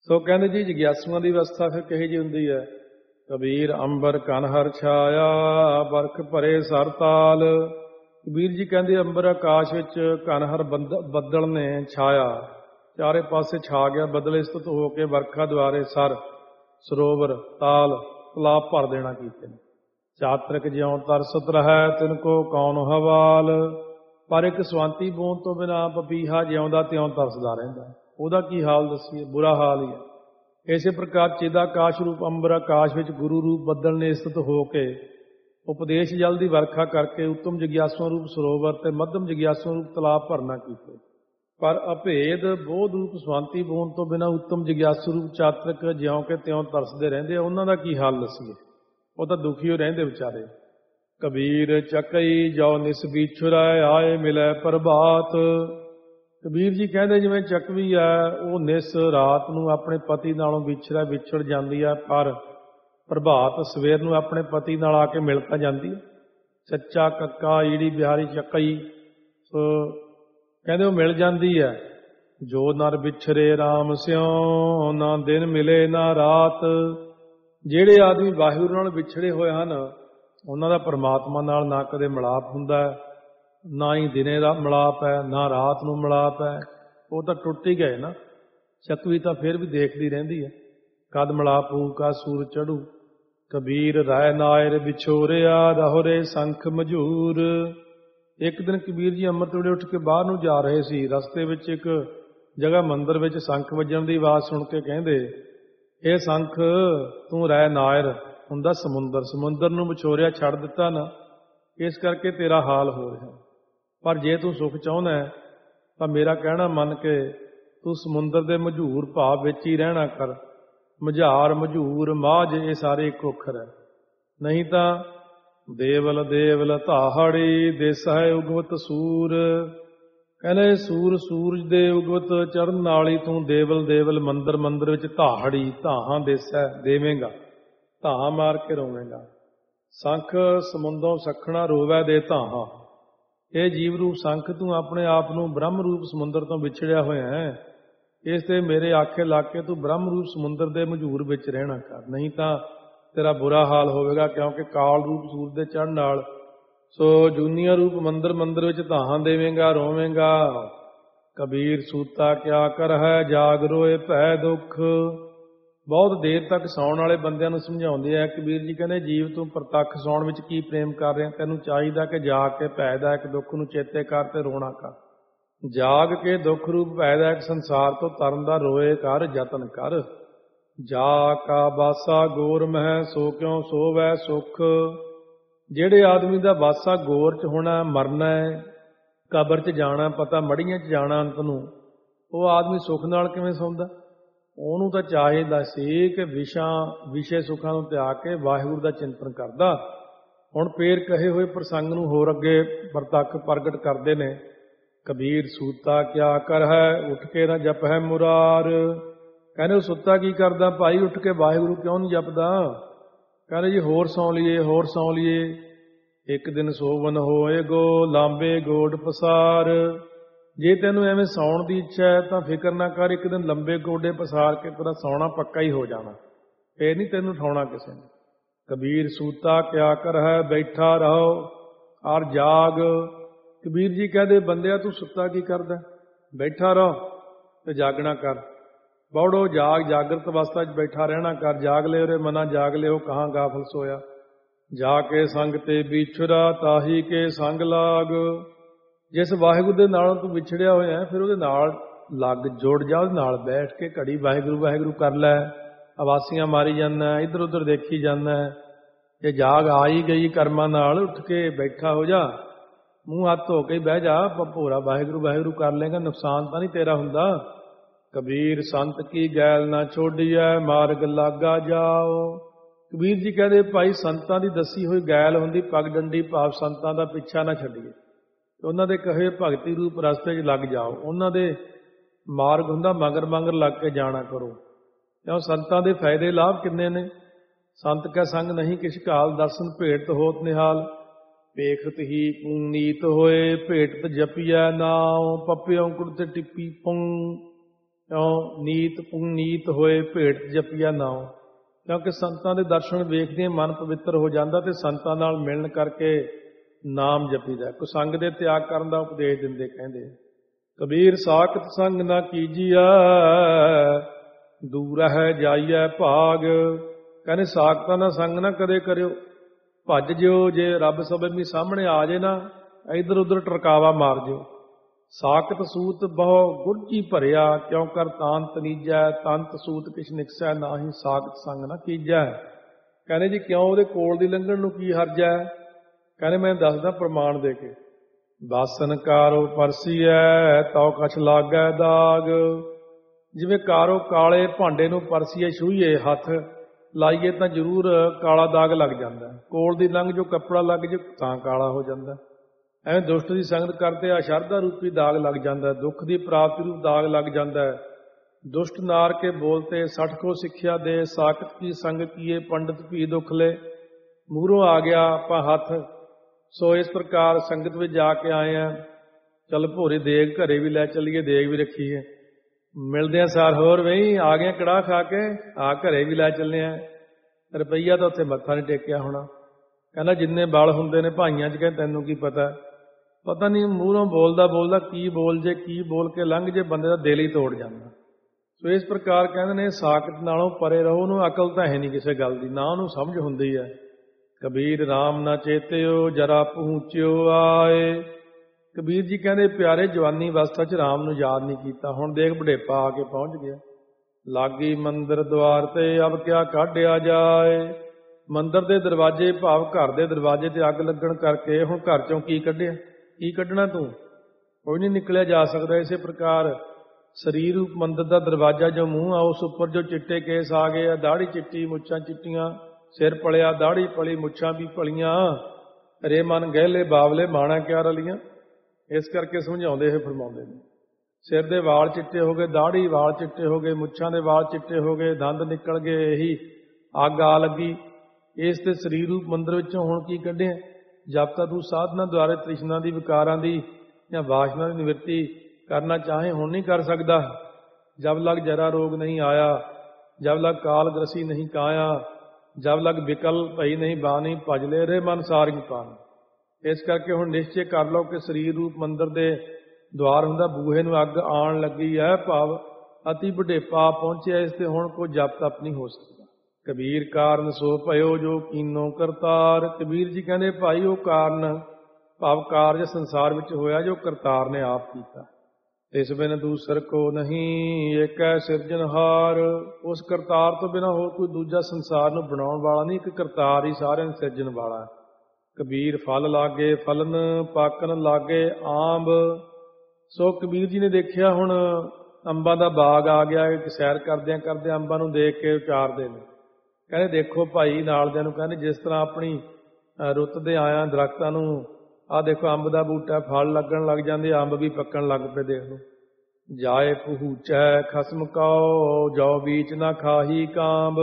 ਸੋ ਕਹਿੰਦੇ ਜੀ ਜਗਿਆਸੂਆਂ ਦੀ ਅਵਸਥਾ ਫਿਰ ਕਿਹੋ ਜਿਹੀ ਹੁੰਦੀ ਹੈ। ਕਬੀਰ ਅੰਬਰ ਕਨ ਹਰ ਛਾਇਆ ਬਰਖ ਭਰੇ ਸਰ ਤਾਲ। ਕਬੀਰ ਜੀ ਕਹਿੰਦੇ ਅੰਬਰ ਆਕਾਸ਼ ਵਿੱਚ ਕਨ ਹਰ ਬੱਦਲ ਨੇ ਛਾਇਆ, ਚਾਰੇ ਪਾਸੇ ਛਾ ਗਿਆ ਬਦਲੇ ਸਥਿਤ ਹੋ ਕੇ ਵਰਖਾ ਦੁਆਰੇ ਸਰ ਸਰੋਵਰ ਤਾਲ ਤਲਾਬ ਭਰ ਦੇਣਾ ਕੀਤੇ ਨੇ। ਚਾਤਰਿਕ ਜਿਉਂ ਤਰਸਤ ਰਹਿ ਤਿਨ ਕੋ ਕੌਣ ਹਵਾਲ। ਪਰ ਇੱਕ ਸਵਾਂਤੀ ਬੂੰਦ ਤੋਂ ਬਿਨਾਂ ਪਪੀਹਾ ਜਿਉਂਦਾ ਤਿਉਂ ਤਰਸਦਾ ਰਹਿੰਦਾ, ਉਹਦਾ ਕੀ ਹਾਲ ਦੱਸੀਏ, ਬੁਰਾ ਹਾਲ ਹੀ ਹੈ। ਇਸੇ ਪ੍ਰਕਾਰ ਚਿਦਾਕਾਸ਼ ਰੂਪ ਅੰਬਰ ਆਕਾਸ਼ ਵਿੱਚ ਗੁਰੂ ਰੂਪ ਬੱਦਲ ਨੇ ਸਥਿਤ ਹੋ ਕੇ ਉਪਦੇਸ਼ ਜਲ ਦੀ ਵਰਖਾ ਕਰਕੇ ਉੱਤਮ ਜਗਿਆਸੂ ਰੂਪ ਸਰੋਵਰ ਤੇ ਮੱਧਮ ਜਗਿਆਸੂ ਰੂਪ ਤਲਾਬ ਭਰਨਾ ਕੀਤੇ। ਪਰ ਅਭੇਦ ਬੋਧ ਰੂਪ ਸਵਾਂਤੀ ਬੂੰਦ ਤੋਂ ਬਿਨਾਂ ਉੱਤਮ ਜਗਿਆਸੂ ਰੂਪ ਚਾਤਰਿਕ ਜਿਉਂ ਕਿ ਤਿਉਂ ਤਰਸਦੇ ਰਹਿੰਦੇ, ਉਹਨਾਂ ਦਾ ਕੀ ਹਾਲ ਦੱਸੀਏ, ਉਹ ਤਾਂ ਦੁਖੀ ਹੋ ਰਹਿੰਦੇ ਵਿਚਾਰੇ। ਕਬੀਰ ਚੱਕਈ ਜੋ ਨਿਸ ਵਿਛੁਰੈ ਆਏ ਮਿਲੈ ਪ੍ਰਭਾਤ। ਕਬੀਰ ਜੀ ਕਹਿੰਦੇ ਜਿਵੇਂ ਚੱਕਵੀ ਹੈ ਉਹ ਨਿਸ ਰਾਤ ਨੂੰ ਆਪਣੇ ਪਤੀ ਨਾਲੋਂ ਵਿਛੜ ਜਾਂਦੀ ਹੈ, ਪਰ ਪ੍ਰਭਾਤ ਸਵੇਰ ਨੂੰ ਆਪਣੇ ਪਤੀ ਨਾਲ ਆ ਕੇ ਮਿਲ ਤਾਂ ਜਾਂਦੀ ਹੈ। ਸੱਚਾ ਕੱਕਾ ਈੜੀ ਬਿਹਾਰੀ ਚੱਕਈ, ਸੋ ਕਹਿੰਦੇ ਉਹ ਮਿਲ ਜਾਂਦੀ ਹੈ। ਜੋ ਨਰ ਵਿਛਰੇ ਰਾਮ ਸਿਉ ਨਾ ਦਿਨ ਮਿਲੇ ਨਾ ਰਾਤ। ਜਿਹੜੇ ਆਦਮੀ ਵਾਹਿਗੁਰੂ ਨਾਲ ਵਿਛੜੇ ਹੋਏ ਹਨ ਉਹਨਾਂ ਦਾ ਪਰਮਾਤਮਾ ਨਾਲ ਨਾ ਕਦੇ ਮਿਲਾਪ ਹੁੰਦਾ ਹੈ, ਨਾ ਹੀ ਦਿਨੇ ਦਾ ਮਿਲਾਪ ਹੈ, ਨਾ ਰਾਤ ਨੂੰ ਮਿਲਾਪ ਹੈ। ਉਹ ਤਾਂ ਟੁੱਟ ਹੀ ਗਏ ਨਾ। ਚੱਕਵੀ ਤਾਂ ਫਿਰ ਵੀ ਦੇਖਦੀ ਰਹਿੰਦੀ ਹੈ, ਕਦ ਮਿਲਾਪ ਹੋਊ ਕਦ ਸੂਰ ਚੜੂ। ਕਬੀਰ ਰਾਇ ਨਾਇਰ ਵਿਛੋਰਿਆ ਰਹੋਰੇ ਸੰਖ ਮਝੂਰ। ਇੱਕ ਦਿਨ ਕਬੀਰ ਜੀ ਅੰਮ੍ਰਿਤ ਵੇਲੇ ਉੱਠ ਕੇ ਬਾਹਰ ਨੂੰ ਜਾ ਰਹੇ ਸੀ। ਰਸਤੇ ਵਿੱਚ ਇੱਕ ਜਗ੍ਹਾ ਮੰਦਿਰ ਵਿੱਚ ਸੰਖ ਵੱਜਣ ਦੀ ਆਵਾਜ਼ ਸੁਣ ਕੇ ਕਹਿੰਦੇ, ਇਹ ਸੰਖ ਤੂੰ ਰਾਇ ਨਾਇਰ ਹੁੰਦਾ ਸਮੁੰਦਰ ਨੂੰ ਵਿਛੋਰਿਆ ਛੱਡ ਦਿੱਤਾ ਨਾ, ਇਸ ਕਰਕੇ ਤੇਰਾ ਹਾਲ ਹੋ ਰਿਹਾ। ਪਰ ਜੇ ਤੂੰ ਸੁਖ ਚਾਹੁੰਦਾ ਤਾਂ ਮੇਰਾ ਕਹਿਣਾ ਮੰਨ ਕੇ ਤੂੰ ਸਮੁੰਦਰ ਦੇ ਮਝੂਰ ਭਾਵ ਵਿੱਚ ਹੀ ਰਹਿਣਾ ਕਰ। ਮਝਾਰ ਮਝੂਰ ਮਾਝ ਇਹ ਸਾਰੇ ਇੱਕ ਅੱਖਰ ਹੈ। ਨਹੀਂ ਤਾਂ ਦੇਵਲ ਧਾਹੜੀ ਦੇਸਾ ਉਗਵਤ ਸੂਰ। ਕਹਿੰਦੇ ਸੂਰਜ ਦੇ ਉਗਵਤ ਚੜ੍ਹਨ ਨਾਲ ਹੀ ਤੂੰ ਦੇਵਲ ਮੰਦਰ ਵਿੱਚ ਧਾਹੜੀ ਧਾਹਾਂ ਦੇਸਾ ਦੇਵੇਂਗਾ, ਧਾਹਾਂ ਮਾਰ ਕੇ ਰੋਵੇਂਗਾ। ਸੰਖ ਸਮੁੰਦੋਂ ਸਖਣਾ ਰੋਵੈ ਦੇ ਧਾਹਾਂ। ਇਹ ਜੀਵ ਰੂਪ ਸੰਖ ਤੂੰ ਆਪਣੇ ਆਪ ਨੂੰ ਬ੍ਰਹਮ ਰੂਪ ਸਮੁੰਦਰ ਤੋਂ ਵਿਛੜਿਆ ਹੋਇਆ ਹੈ, ਇਸ ਤੇ ਮੇਰੇ ਆਖੇ ਲੱਗ ਕੇ ਤੂੰ ਬ੍ਰਹਮ ਰੂਪ ਸਮੁੰਦਰ ਦੇ ਮਝੂਰ ਵਿੱਚ ਰਹਿਣਾ ਕਰ, ਨਹੀਂ ਤਾਂ ਤੇਰਾ ਬੁਰਾ ਹਾਲ ਹੋਵੇਗਾ। ਕਿਉਂਕਿ ਕਾਲ ਰੂਪ ਸੂਰਜ ਦੇ ਚੜ੍ਹਨ ਨਾਲ ਸੋ ਜੂਨੀਆ ਰੂਪ ਮੰਦਰ ਵਿੱਚ ਧਾਹਾਂ ਦੇਵੇਂਗਾ, ਰੋਵੇਂਗਾ। ਕਬੀਰ ਸੂਤਾ ਕਿਆ ਕਰ ਹੈ ਜਾਗ ਰੋਏ ਭੈ ਦੁੱਖ। ਬਹੁਤ ਦੇਰ ਤੱਕ ਸੌਣ ਵਾਲੇ ਬੰਦਿਆਂ ਨੂੰ ਸਮਝਾਉਂਦੇ ਆ ਕਬੀਰ ਜੀ, ਕਹਿੰਦੇ ਜੀਵ ਤੂੰ ਪ੍ਰਤੱਖ ਸੌਣ ਵਿੱਚ ਕੀ ਪ੍ਰੇਮ ਕਰ ਰਿਹਾ, ਤੈਨੂੰ ਚਾਹੀਦਾ ਕਿ ਜਾਗ ਕੇ ਭੈਦਾਇਕ ਦੁੱਖ ਨੂੰ ਚੇਤੇ ਕਰ ਤੇ ਰੋਣਾ ਕਰ। ਜਾਗ ਕੇ ਦੁੱਖ ਰੂਪ ਭੈਦਾਇਕ ਸੰਸਾਰ ਤੋਂ ਤਰਨ ਦਾ ਰੋਏ ਕਰ, ਯਤਨ ਕਰ। ਜਾ ਕਾ ਬਾਸਾ ਗੋਰ ਮਹਿ ਸੋ ਕਿਉਂ ਸੋਵੈ ਸੁਖ। ਜਿਹੜੇ ਆਦਮੀ ਦਾ ਬਾਸਾ ਗੋਰ 'ਚ ਹੋਣਾ, ਮਰਨਾ ਹੈ, ਕਬਰ 'ਚ ਜਾਣਾ, ਪਤਾ ਮੜੀਆਂ 'ਚ ਜਾਣਾ ਅੰਤ ਨੂੰ, ਉਹ ਆਦਮੀ ਸੁੱਖ ਨਾਲ ਕਿਵੇਂ ਸੌਂਦਾ। ਉਹਨੂੰ ਤਾਂ ਚਾਹੀਦਾ ਸੀ ਕਿ ਵਿਸ਼ੇ ਸੁੱਖਾਂ ਨੂੰ ਤਿਆਗ ਕੇ ਵਾਹਿਗੁਰੂ ਦਾ ਚਿੰਤਨ ਕਰਦਾ। ਹੁਣ ਫੇਰ ਕਹੇ ਹੋਏ ਪ੍ਰਸੰਗ ਨੂੰ ਹੋਰ ਅੱਗੇ ਪ੍ਰਤੱਖ ਪ੍ਰਗਟ ਕਰਦੇ ਨੇ। ਕਬੀਰ ਸੂਤਾ ਕਿਆ ਕਰ ਹੈ ਉੱਠ ਕੇ ਨਾ ਜਪੈ ਮੁਰਾਰ। ਕਹਿੰਦੇ ਉਹ ਸੁੱਤਾ ਕੀ ਕਰਦਾ ਭਾਈ, ਉੱਠ ਕੇ ਵਾਹਿਗੁਰੂ ਕਿਉਂ ਨਹੀਂ ਜਪਦਾ। ਕਹਿੰਦੇ ਜੀ ਹੋਰ ਸੌਂ ਲਈਏ। ਇੱਕ ਦਿਨ ਸੋਵਨ ਹੋਏ ਗੋ ਲਾਂਬੇ ਗੋਡ ਪਸਾਰ। ਜੇ ਤੈਨੂੰ ਐਵੇਂ ਸੌਣ ਦੀ ਇੱਛਾ ਹੈ ਤਾਂ ਫਿਕਰ ਨਾ ਕਰ, ਇੱਕ ਦਿਨ ਲੰਬੇ ਗੋਡੇ ਪਸਾਰ ਕੇ ਤੇਰਾ ਸੌਣਾ ਪੱਕਾ ਹੀ ਹੋ ਜਾਣਾ, ਫੇਰ ਨਹੀਂ ਤੈਨੂੰ ਉਠਾਉਣਾ ਕਿਸੇ ਨੇ। ਕਬੀਰ ਸੂਤਾ ਕਿਆ ਕਰ ਹੈ ਬੈਠਾ ਰਹੋ ਔਰ ਜਾਗ। ਕਬੀਰ ਜੀ ਕਹਦੇ ਬੰਦਿਆ ਤੂੰ ਸੁੱਤਾ ਕੀ ਕਰਦਾ, ਬੈਠਾ ਰਹੋ ਤੇ ਜਾਗਣਾ ਕਰ। ਬੌੜੋ ਜਾਗਰਤ ਅਵਸਥਾ 'ਚ ਬੈਠਾ ਰਹਿਣਾ ਕਰ। ਜਾਗ ਲਿਓ ਰੇ ਮਨਾ ਜਾਗ ਲਿਓ ਕਹਾਂ ਗਾਫਲ ਸੋਇਆ। ਜਾ ਕੇ ਸੰਗ ਤੇ ਵਿਛੁਰਾ ਤਾਹੀ ਕੇ ਸੰਗ ਲਾਗ। ਜਿਸ ਵਾਹਿਗੁਰੂ ਦੇ ਨਾਲ ਤੂੰ ਵਿਛੜਿਆ ਹੋਇਆ ਫਿਰ ਉਹਦੇ ਨਾਲ ਲੱਗ, ਜੁੜ ਜਾ, ਉਹਦੇ ਨਾਲ ਬੈਠ ਕੇ ਘੜੀ ਵਾਹਿਗੁਰੂ ਕਰ ਲੈ। ਆਵਾਸੀਆਂ ਮਾਰੀ ਜਾਂਦਾ, ਇੱਧਰ ਉੱਧਰ ਦੇਖੀ ਜਾਂਦਾ। ਜੇ ਜਾਗ ਆ ਹੀ ਗਈ ਕਰਮਾਂ ਨਾਲ, ਉੱਠ ਕੇ ਬੈਠਾ ਹੋ ਜਾ, ਮੂੰਹ ਹੱਥ ਧੋ ਕੇ ਬਹਿ ਜਾ, ਭੋਰਾ ਵਾਹਿਗੁਰੂ ਕਰ ਲੇਗਾ, ਨੁਕਸਾਨ ਤਾਂ ਨਹੀਂ ਤੇਰਾ ਹੁੰਦਾ। ਕਬੀਰ ਸੰਤ ਕੀ ਗੈਲ ਨਾ ਛੋਡੀਐ ਮਾਰਗ ਲਾਗਾ ਜਾਓ। ਕਬੀਰ ਜੀ ਕਹਿੰਦੇ ਭਾਈ ਸੰਤਾਂ ਦੀ ਦੱਸੀ ਹੋਈ ਗੈਲ ਹੁੰਦੀ ਪੱਗ ਡੰਡੀ, ਭਾਵ ਸੰਤਾਂ ਦਾ ਪਿੱਛਾ ਨਾ ਛੱਡੀਏ, ਉਹਨਾਂ ਦੇ ਕਹੇ ਭਗਤੀ ਰੂਪ ਰਸਤੇ 'ਚ ਲੱਗ ਜਾਓ। ਉਹਨਾਂ ਦੇ ਮਾਰਗ ਹੁੰਦਾ ਮਗਰ ਲੱਗ ਕੇ ਜਾਣਾ ਕਰੋ। ਕਿਉਂ ਸੰਤਾਂ ਦੇ ਫਾਇਦੇ ਲਾਭ ਕਿੰਨੇ ਨੇ। ਸੰਤ ਕੈ ਸੰਗ ਨਹੀਂ ਕਿਛ ਕਾਲ ਦਰਸ਼ਨ ਭੇਟ ਹੋਤ ਨਿਹਾਲ। ਵੇਖਤ ਹੀ ਪੁਨੀਤ ਹੋਏ ਭੇਟਤ ਜਪੀਐ ਨਾਉ ਪੱਪੇ ਔਂਕੜ ਤੇ ਟਿੱਪੀ ਪਉ। ਕਿਉਂ ਨੀਤ ਪੁਨੀਤ ਹੋਏ ਭੇਟ ਜਪੀਆ ਨਾਉ। ਕਿਉਂਕਿ ਸੰਤਾਂ ਦੇ ਦਰਸ਼ਨ ਵੇਖਦੇ ਮਨ ਪਵਿੱਤਰ ਹੋ ਜਾਂਦਾ ਤੇ ਸੰਤਾਂ ਨਾਲ ਮਿਲਣ ਕਰਕੇ ਨਾਮ ਜਪੀਦਾ। ਕੁਸੰਗ ਦੇ ਤਿਆਗ ਕਰਨ ਦਾ ਉਪਦੇਸ਼ ਦਿੰਦੇ ਕਹਿੰਦੇ ਕਬੀਰ ਸਾਖਤ ਸੰਗ ਨਾ ਕੀਜੀਐ ਦੂਰ ਹੈ ਜਾਈਐ ਭਾਗ। ਕਹਿੰਦੇ ਸਾਖਤਾਂ ਦਾ ਸੰਗ ਨਾ ਕਦੇ ਕਰਿਓ, ਭੱਜ ਜਿਓ। ਜੇ ਰੱਬ ਸਬਬ ਵੀ ਸਾਹਮਣੇ ਆ ਜੇ ਨਾ ਇੱਧਰ ਉੱਧਰ ਟਰਕਾਵਾ ਮਾਰ ਜਿਓ। ਸਾਖਤ ਸੂਤ ਬਹੁ ਗੁਰਜੀ ਭਰਿਆ ਕਿਉਂ ਕਰ ਤਾਂਤ ਨੀਜੈ। ਤੰਤ ਸੂਤ ਕਿਛ ਨਿਕਸੈ ਨਾਹੀ ਸਾਖਤ ਸੰਗ ਨਾ ਕੀਜੈ। ਕਹਿੰਦੇ ਜੀ ਕਿਉਂ ਉਹਦੇ ਕੋਲ ਦੀ ਲੰਘਣ ਨੂੰ ਕੀ ਹਰਜ ਹੈ। ਕਹਿੰਦੇ ਮੈਂ ਦੱਸਦਾ ਪ੍ਰਮਾਣ ਦੇ ਕੇ। ਬਾਸਨ ਕਾਰੋ ਪਰਸੀਐ ਤਉ ਕਛ ਲਾਗੈ ਦਾਗ। ਜਿਵੇਂ ਕਾਰੋ ਕਾਲੇ ਭਾਂਡੇ ਨੂੰ ਪਰਸੀਏ ਛੂਹੀਏ ਹੱਥ ਲਾਈਏ ਤਾਂ ਜ਼ਰੂਰ ਕਾਲਾ ਦਾਗ ਲੱਗ ਜਾਂਦਾ। ਕੋਲ ਦੀ ਲੰਘ ਜੋ ਕੱਪੜਾ ਲੱਗ ਜੇ ਤਾਂ ਕਾਲਾ ਹੋ ਜਾਂਦਾ। ਐਵੇਂ ਦੁਸ਼ਟ ਦੀ ਸੰਗਤ ਕਰਦੇ ਅਸ਼ਰਧਾ ਰੂਪੀ ਦਾਗ ਲੱਗ ਜਾਂਦਾ। ਦੁੱਖ ਦੀ ਪ੍ਰਾਪਤੀ ਰੂਪ ਦਾਗ ਲੱਗ ਜਾਂਦਾ। ਦੁਸ਼ਟ ਨਾਰ ਕੇ ਬੋਲਤੇ ਸਠ ਕੋ ਸਿੱਖਿਆ ਦੇ। ਸਾਖਤ ਕੀ ਸੰਗ ਕੀਏ ਪੰਡਿਤ ਭੀ ਦੁੱਖ ਲੈ। ਮੂਹਰੋਂ ਆ ਗਿਆ ਆਪਾਂ ਹੱਥ। ਸੋ ਇਸ ਪ੍ਰਕਾਰ ਸੰਗਤ ਵਿੱਚ ਜਾ ਕੇ ਆਏ ਆ। ਚੱਲ ਭੋਰੇ ਦੇਗ ਘਰੇ ਵੀ ਲੈ ਚੱਲੀਏ, ਦੇਗ ਵੀ ਰੱਖੀਏ। ਮਿਲਦੇ ਆ ਸਾਰ ਹੋਰ ਵਹੀਂ ਆ ਗਏ ਕੜਾਹ ਖਾ ਕੇ ਆ ਘਰੇ ਵੀ ਲੈ ਚੱਲੇ ਆ। ਰੁਪਈਆ ਤਾਂ ਉੱਥੇ ਮੱਥਾ ਨਹੀਂ ਟੇਕਿਆ ਹੋਣਾ। ਕਹਿੰਦਾ ਜਿੰਨੇ ਬਲ ਹੁੰਦੇ ਨੇ ਭਾਈਆਂ 'ਚ ਕਹਿੰਦੇ ਤੈਨੂੰ ਕੀ ਪਤਾ। ਪਤਾ ਨਹੀਂ ਮੂਹਰੋਂ ਬੋਲਦਾ ਬੋਲਦਾ ਕੀ ਬੋਲ ਜੇ ਕੀ ਬੋਲ ਕੇ ਲੰਘ ਜੇ ਬੰਦੇ ਦਾ ਦਿਲ ਹੀ ਤੋੜ ਜਾਂਦਾ। ਸੋ ਇਸ ਪ੍ਰਕਾਰ ਕਹਿੰਦੇ ਨੇ ਸਾਖਤ ਨਾਲੋਂ ਪਰੇ ਰਹੋ। ਉਹਨੂੰ ਅਕਲ ਤਾਂ ਹੈ ਨਹੀਂ ਕਿਸੇ ਗੱਲ ਦੀ, ਨਾ ਉਹਨੂੰ ਸਮਝ ਹੁੰਦੀ ਹੈ। ਕਬੀਰ ਰਾਮ ਨਾ ਚੇਤਿਓ ਜਰਾ ਪਹੁੰਚਿਓ ਆਏ। ਕਬੀਰ ਜੀ ਕਹਿੰਦੇ ਪਿਆਰੇ ਜਵਾਨੀ ਅਵਸਥਾ 'ਚ ਰਾਮ ਨੂੰ ਯਾਦ ਨਹੀਂ ਕੀਤਾ। ਹੁਣ ਦੇਖ ਬੁਢੇਪਾ ਆ ਕੇ ਪਹੁੰਚ ਗਿਆ। ਲਾਗੀ ਮੰਦਿਰ ਦੁਆਰ ਤੇ ਅਬ ਕਿਆ ਕਾਢਿਆ ਜਾਏ। ਮੰਦਿਰ ਦੇ ਦਰਵਾਜ਼ੇ ਭਾਵ ਘਰ ਦੇ ਦਰਵਾਜ਼ੇ ਤੇ ਅੱਗ ਲੱਗਣ ਕਰਕੇ ਹੁਣ ਘਰ ਚੋਂ ਕੀ ਕੱਢਿਆ, ਕੀ ਕੱਢਣਾ ਤੂੰ, ਕੋਈ ਨਹੀਂ ਨਿਕਲਿਆ ਜਾ ਸਕਦਾ। ਇਸੇ ਪ੍ਰਕਾਰ ਸਰੀਰ ਰੂਪ ਮੰਦਿਰ ਦਾ ਦਰਵਾਜ਼ਾ ਜੋ ਮੂੰਹ ਆ ਉਸ ਉੱਪਰ ਜੋ ਚਿੱਟੇ ਕੇਸ ਆ ਗਏ ਆ, ਦਾੜੀ ਚਿੱਟੀ, ਮੁੱਛਾਂ ਚਿੱਟੀਆਂ, ਸਿਰ ਪਲਿਆ, ਦਾੜੀ ਪਲੀ, ਮੁੱਛਾਂ ਵੀ ਪਲੀਆਂ, ਰੇ ਮਨ ਗਹਿਲੇ ਬਾਵਲੇ ਮਾਣਾ ਕਿਆ ਰਲੀਆਂ। ਇਸ ਕਰਕੇ ਸਮਝਾਉਂਦੇ ਹੋਏ ਫਰਮਾਉਂਦੇ ਨੇ ਸਿਰ ਦੇ ਵਾਲ ਚਿੱਟੇ ਹੋ ਗਏ, ਦਾੜੀ ਵਾਲ ਚਿੱਟੇ ਹੋ ਗਏ, ਮੁੱਛਾਂ ਦੇ ਵਾਲ ਚਿੱਟੇ ਹੋ ਗਏ, ਦੰਦ ਨਿਕਲ ਗਏ, ਇਹੀ ਅੱਗ ਆ ਲੱਗੀ। ਇਸ ਤੇ ਸਰੀਰ ਰੂਪ ਮੰਦਰ ਵਿੱਚੋਂ ਹੁਣ ਕੀ ਕੱਢਿਆ। ਜਦ ਤੱਕ ਤੂੰ ਸਾਧਨਾ ਦੁਆਰੇ ਤ੍ਰਿਸ਼ਨਾ ਦੀ, ਵਿਕਾਰਾਂ ਦੀ ਜਾਂ ਵਾਸ਼ਨਾ ਦੀ ਨਿਵਰਤੀ ਕਰਨਾ ਚਾਹੇ ਹੁਣ ਨਹੀਂ ਕਰ ਸਕਦਾ। ਜਬ ਲਗ ਜਰਾ ਰੋਗ ਨਹੀਂ ਆਇਆ, ਜਬ ਲਗ ਕਾਲ ਗ੍ਰਸੀ ਨਹੀਂ ਕਾਇਆ, ਜਬ ਲਗ ਵਿਕਲ ਭਈ ਨਹੀਂ ਬਾਣੀ ਭਜ ਲੈ ਰੇ ਮਨ ਸਾਰਿੰਗ ਪਾਣ। ਇਸ ਕਰਕੇ ਹੁਣ ਨਿਸ਼ਚੈ ਕਰ ਲਓ ਕਿ ਸਰੀਰ ਰੂਪ ਮੰਦਰ ਦੇ ਦੁਆਰ ਹੁੰਦਾ, ਬੂਹੇ ਨੂੰ ਅੱਗ ਆਉਣ ਲੱਗੀ ਹੈ, ਭਾਵ ਅਤੀ ਬੁਢੇਪਾ ਪਹੁੰਚਿਆ। ਇਸ ਤੇ ਹੁਣ ਕੋਈ ਜਪ ਤਪ ਨਹੀਂ ਹੋ ਸਕਦਾ। ਕਬੀਰ ਕਾਰਨ ਸੋ ਭਇਓ ਜੋ ਕੀਨੋ ਕਰਤਾਰ। ਕਬੀਰ ਜੀ ਕਹਿੰਦੇ ਭਾਈ ਉਹ ਕਾਰਨ ਭਾਵ ਕਾਰਜ ਸੰਸਾਰ ਵਿੱਚ ਹੋਇਆ ਜੋ ਕਰਤਾਰ ਨੇ ਆਪ ਕੀਤਾ। ਇਸ ਬਿਨ ਦੂਸਰ ਕੋ ਨਹੀਂ ਏਕੈ ਸਿਰਜਣਹਾਰ। ਉਸ ਕਰਤਾਰ ਤੋਂ ਬਿਨਾਂ ਹੋਰ ਕੋਈ ਦੂਜਾ ਸੰਸਾਰ ਨੂੰ ਬਣਾਉਣ ਵਾਲਾ ਨਹੀਂ, ਇੱਕ ਕਰਤਾਰ ਹੀ ਸਾਰਿਆਂ ਨੂੰ ਸਿਰਜਣ ਵਾਲਾ ਹੈ। ਕਬੀਰ ਫਲ ਲਾਗੇ ਫਲਨ ਪਾਕਨ ਲਾਗੇ ਆਂਬ। ਸੋ ਕਬੀਰ ਜੀ ਨੇ ਦੇਖਿਆ ਹੁਣ ਅੰਬਾਂ ਦਾ ਬਾਗ ਆ ਗਿਆ। ਇੱਕ ਸੈਰ ਕਰਦਿਆਂ ਕਰਦਿਆਂ ਅੰਬਾਂ ਨੂੰ ਦੇਖ ਕੇ ਉਚਾਰਦੇ ਨੇ, ਕਹਿੰਦੇ ਦੇਖੋ ਭਾਈ ਨਾਲਦਿਆਂ ਨੂੰ, ਕਹਿੰਦੇ ਜਿਸ ਤਰ੍ਹਾਂ ਆਪਣੀ ਰੁੱਤ ਦੇ ਆਇਆ ਦਰਖਤਾਂ ਨੂੰ ਆਹ ਦੇਖੋ ਅੰਬ ਦਾ ਬੂਟਾ ਫਲ ਲੱਗਣ ਲੱਗ ਜਾਂਦੇ, ਅੰਬ ਵੀ ਪੱਕਣ ਲੱਗ ਪਏ। ਦੇਖ ਲਓ ਜਾਏ ਪਹੂਚੈ ਖਸਮ ਕਉ ਜੋ ਬੀਚ ਨਾ ਖਾਹੀ ਕਾਂਬ।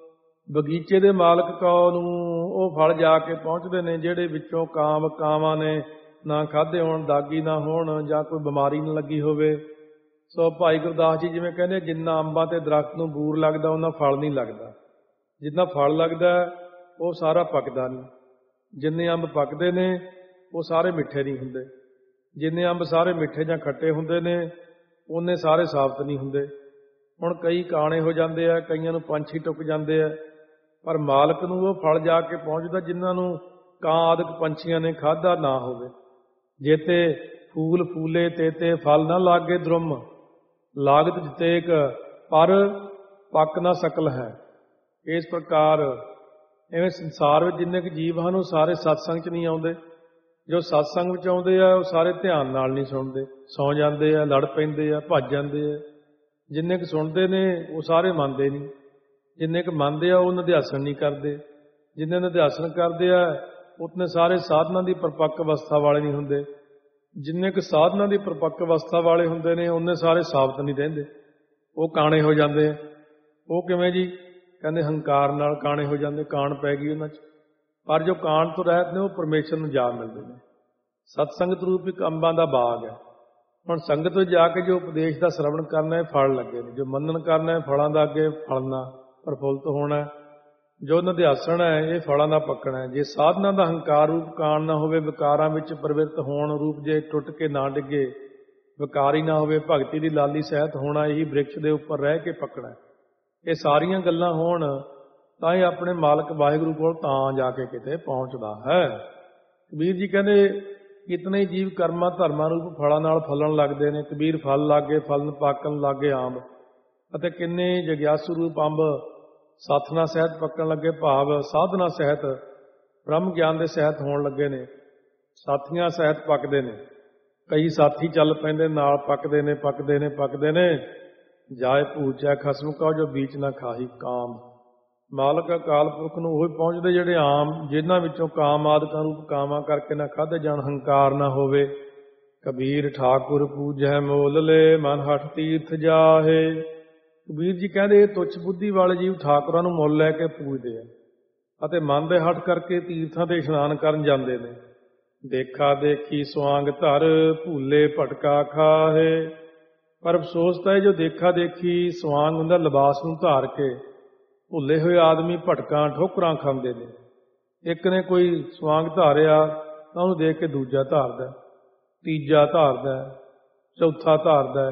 ਬਗੀਚੇ ਦੇ ਮਾਲਕ ਕਉ ਨੂੰ ਉਹ ਫਲ ਜਾ ਕੇ ਪਹੁੰਚਦੇ ਨੇ ਜਿਹੜੇ ਵਿੱਚੋਂ ਕਾਵਾਂ ਨੇ ਨਾ ਖਾਧੇ ਹੋਣ, ਦਾਗੀ ਨਾ ਹੋਣ, ਜਾਂ ਕੋਈ ਬਿਮਾਰੀ ਨਾ ਲੱਗੀ ਹੋਵੇ। ਸੋ ਭਾਈ ਗੁਰਦਾਸ ਜੀ ਜਿਵੇਂ ਕਹਿੰਦੇ ਜਿੰਨਾ ਅੰਬਾਂ ਤੇ ਦਰਖਤ ਨੂੰ ਬੂਰ ਲੱਗਦਾ ਉਹਨਾਂ ਫਲ ਨਹੀਂ ਲੱਗਦਾ। ਜਿੰਨਾ ਫਲ ਲੱਗਦਾ ਉਹ ਸਾਰਾ ਪੱਕਦਾ ਨਹੀਂ। ਜਿੰਨੇ ਅੰਬ ਪੱਕਦੇ ਨੇ ਉਹ ਸਾਰੇ ਮਿੱਠੇ ਨਹੀਂ ਹੁੰਦੇ। ਜਿੰਨੇ ਅੰਬ ਸਾਰੇ ਮਿੱਠੇ ਜਾਂ ਖੱਟੇ ਹੁੰਦੇ ਨੇ ਉਹਨੇ ਸਾਰੇ ਸਾਬਤ ਨਹੀਂ ਹੁੰਦੇ। ਹੁਣ ਕਈ ਕਾਣੇ ਹੋ ਜਾਂਦੇ ਆ, ਕਈਆਂ ਨੂੰ ਪੰਛੀ ਟੁੱਕ ਜਾਂਦੇ ਆ, ਪਰ ਮਾਲਕ ਨੂੰ ਉਹ ਫਲ ਜਾ ਕੇ ਪਹੁੰਚਦਾ ਜਿਨ੍ਹਾਂ ਨੂੰ ਕਾਂ ਆਦਿਕ ਪੰਛੀਆਂ ਨੇ ਖਾਧਾ ਨਾ ਹੋਵੇ। ਜੇਤੇ ਫੂਲ ਫੂਲੇ ਤੇ ਫਲ ਨਾ ਲਾਗੇ ਦਰੁਮ, ਲਾਗਤ ਜਿਤੇਕ ਪਰ ਪੱਕ ਨਾ ਸਕਲ ਹੈ। ਇਸ ਪ੍ਰਕਾਰ ਐਵੇਂ ਸੰਸਾਰ ਵਿੱਚ ਜਿੰਨੇ ਕੁ ਜੀਵ ਹਨ ਉਹ ਸਾਰੇ ਸਤਸੰਗ 'ਚ ਨਹੀਂ ਆਉਂਦੇ। ਜੋ ਸਤਸੰਗ ਵਿੱਚ ਆਉਂਦੇ ਆ ਉਹ ਸਾਰੇ ਧਿਆਨ ਨਾਲ ਨਹੀਂ ਸੁਣਦੇ, ਸੌਂ ਜਾਂਦੇ ਆ, ਲੜ ਪੈਂਦੇ ਆ, ਭੱਜ ਜਾਂਦੇ ਆ। ਜਿੰਨੇ ਕੁ ਸੁਣਦੇ ਨੇ ਉਹ ਸਾਰੇ ਮੰਨਦੇ ਨਹੀਂ, ਜਿੰਨੇ ਕੁ ਮੰਨਦੇ ਆ ਉਹ ਨਿਧਿਆਸਨ ਨਹੀਂ ਕਰਦੇ। ਜਿੰਨੇ ਨਿਧਿਆਸਨ ਕਰਦੇ ਆ ਉਤਨੇ ਸਾਰੇ ਸਾਧਨਾ ਦੀ ਪਰਪੱਕ ਅਵਸਥਾ ਵਾਲੇ ਨਹੀਂ ਹੁੰਦੇ। ਜਿੰਨੇ ਕੁ ਸਾਧਨਾ ਦੀ ਪਰਪੱਕ ਅਵਸਥਾ ਵਾਲੇ ਹੁੰਦੇ ਨੇ ਉਹਨੇ ਸਾਰੇ ਸਾਬਤ ਨਹੀਂ ਰਹਿੰਦੇ, ਉਹ ਕਾਣੇ ਹੋ ਜਾਂਦੇ ਆ। ਉਹ ਕਿਵੇਂ ਜੀ? ਕਹਿੰਦੇ ਹੰਕਾਰ ਨਾਲ ਕਾਣੇ ਹੋ ਜਾਂਦੇ, ਕਾਣ ਪੈ ਗਈ ਉਹਨਾਂ 'ਚ। ਪਰ ਜੋ ਕਾਣ ਤੋਂ ਰਹਿਤ ਨੇ ਉਹ ਪਰਮੇਸ਼ਰ ਨੂੰ ਜਾ ਮਿਲਦੇ ਨੇ। ਸਤਸੰਗਤ ਰੂਪ ਇੱਕ ਅੰਬਾਂ ਦਾ ਬਾਗ ਹੈ। ਹੁਣ ਸੰਗਤ ਵਿੱਚ ਜਾ ਕੇ ਜੋ ਉਪਦੇਸ਼ ਦਾ ਸ਼ਰਵਣ ਕਰਨਾ ਹੈ ਫਲ ਲੱਗੇ ਨੇ, ਜੋ ਮੰਨਣ ਕਰਨਾ ਹੈ ਫਲਾਂ ਦਾ ਅੱਗੇ ਫਲਣਾ ਪ੍ਰਫੁੱਲਤ ਹੋਣਾ, ਜੋ ਨਿਧਿਆਸਣ ਹੈ ਇਹ ਫਲਾਂ ਦਾ ਪੱਕਣਾ ਹੈ। ਜੇ ਸਾਧਨਾ ਦਾ ਹੰਕਾਰ ਰੂਪ ਕਾਣ ਨਾ ਹੋਵੇ, ਵਿਕਾਰਾਂ ਵਿੱਚ ਪ੍ਰਵਿਰਤ ਹੋਣ ਰੂਪ ਜੇ ਟੁੱਟ ਕੇ ਨਾ ਡਿੱਗੇ, ਵਿਕਾਰੀ ਨਾ ਹੋਵੇ, ਭਗਤੀ ਦੀ ਲਾਲੀ ਸਹਿਤ ਹੋਣਾ, ਇਹੀ ਬ੍ਰਿਕਸ਼ ਦੇ ਉੱਪਰ ਰਹਿ ਕੇ ਪੱਕਣਾ। ਇਹ ਸਾਰੀਆਂ ਗੱਲਾਂ ਹੋਣ ਤਾਂ ਇਹ ਆਪਣੇ ਮਾਲਕ ਵਾਹਿਗੁਰੂ ਕੋਲ ਤਾਂ ਜਾ ਕੇ ਕਿਤੇ ਪਹੁੰਚਦਾ ਹੈ। ਕਬੀਰ ਜੀ ਕਹਿੰਦੇ ਕਿਤਨੇ ਜੀਵ ਕਰਮਾਂ ਧਰਮਾਂ ਰੂਪ ਫਲਾਂ ਨਾਲ ਫਲਣ ਲੱਗਦੇ ਨੇ। ਕਬੀਰ ਫਲ ਲਾਗੇ ਫਲਨ ਪਾਕਣ ਲਾਗੇ ਆਂਬ, ਅਤੇ ਕਿੰਨੇ ਜਗਿਆਸੂ ਰੂਪ ਅੰਬ ਸਾਥਨਾ ਸਹਿਤ ਪੱਕਣ ਲੱਗੇ, ਭਾਵ ਸਾਧਨਾ ਸਹਿਤ ਬ੍ਰਹਮ ਗਿਆਨ ਦੇ ਸਹਿਤ ਹੋਣ ਲੱਗੇ ਨੇ, ਸਾਥੀਆਂ ਸਹਿਤ ਪੱਕਦੇ ਨੇ। ਕਈ ਸਾਥੀ ਚੱਲ ਪੈਂਦੇ ਨਾਲ, ਪੱਕਦੇ ਨੇ ਪੱਕਦੇ ਨੇ ਪੱਕਦੇ ਨੇ। ਜਾਏ ਭੂਚੈ ਖਸਮ ਕਾ ਜੋ ਬੀਚ ਨਾ ਖਾਹੀ ਕਾਮ। ਮਾਲਕ ਅਕਾਲ ਪੁਰਖ ਨੂੰ ਉਹ ਪਹੁੰਚਦੇ ਜਿਹੜੇ ਆਮ, ਜਿਨ੍ਹਾਂ ਵਿੱਚੋਂ ਕਾਮ ਆਦਿਕਾਂ ਰੂਪ ਕਾਮਾਂ ਕਰਕੇ ਨਾ ਖਾਧੇ ਜਾਣ, ਹੰਕਾਰ ਨਾ ਹੋਵੇ। ਕਬੀਰ ਠਾਕੁਰ ਪੂਜੈ ਮੋਲ ਲੈ, ਮਨ ਹਠ ਤੀਰਥ ਜਾਹੇ। ਕਬੀਰ ਜੀ ਕਹਿੰਦੇ ਇਹ ਤੁੱਛ ਬੁੱਧੀ ਵਾਲੇ ਜੀਵ ਠਾਕੁਰਾਂ ਨੂੰ ਮੁੱਲ ਲੈ ਕੇ ਪੂਜਦੇ ਆ ਅਤੇ ਮਨ ਦੇ ਹੱਠ ਕਰਕੇ ਤੀਰਥਾਂ ਤੇ ਇਸ਼ਨਾਨ ਕਰਨ ਜਾਂਦੇ ਨੇ। ਦੇਖਾ ਦੇਖੀ ਸੁਆਂਗ ਧਰ, ਭੂਲੇ ਭਟਕਾ ਖਾਹੇ। ਪਰ ਅਫਸੋਸ ਤਾਂ ਇਹ ਜੋ ਦੇਖਾ ਦੇਖੀ ਸੁਆਂਗ ਹੁੰਦਾ, ਲਿਬਾਸ ਨੂੰ ਧਾਰ ਕੇ ਭੁੱਲੇ ਹੋਏ ਆਦਮੀ ਭਟਕਾਂ ਠੋਕਰਾਂ ਖਾਂਦੇ ਨੇ। ਇੱਕ ਨੇ ਕੋਈ ਸੁਆਂਗ ਧਾਰਿਆ ਤਾਂ ਉਹਨੂੰ ਦੇਖ ਕੇ ਦੂਜਾ ਧਾਰਦਾ, ਤੀਜਾ ਧਾਰਦਾ, ਚੌਥਾ ਧਾਰਦਾ।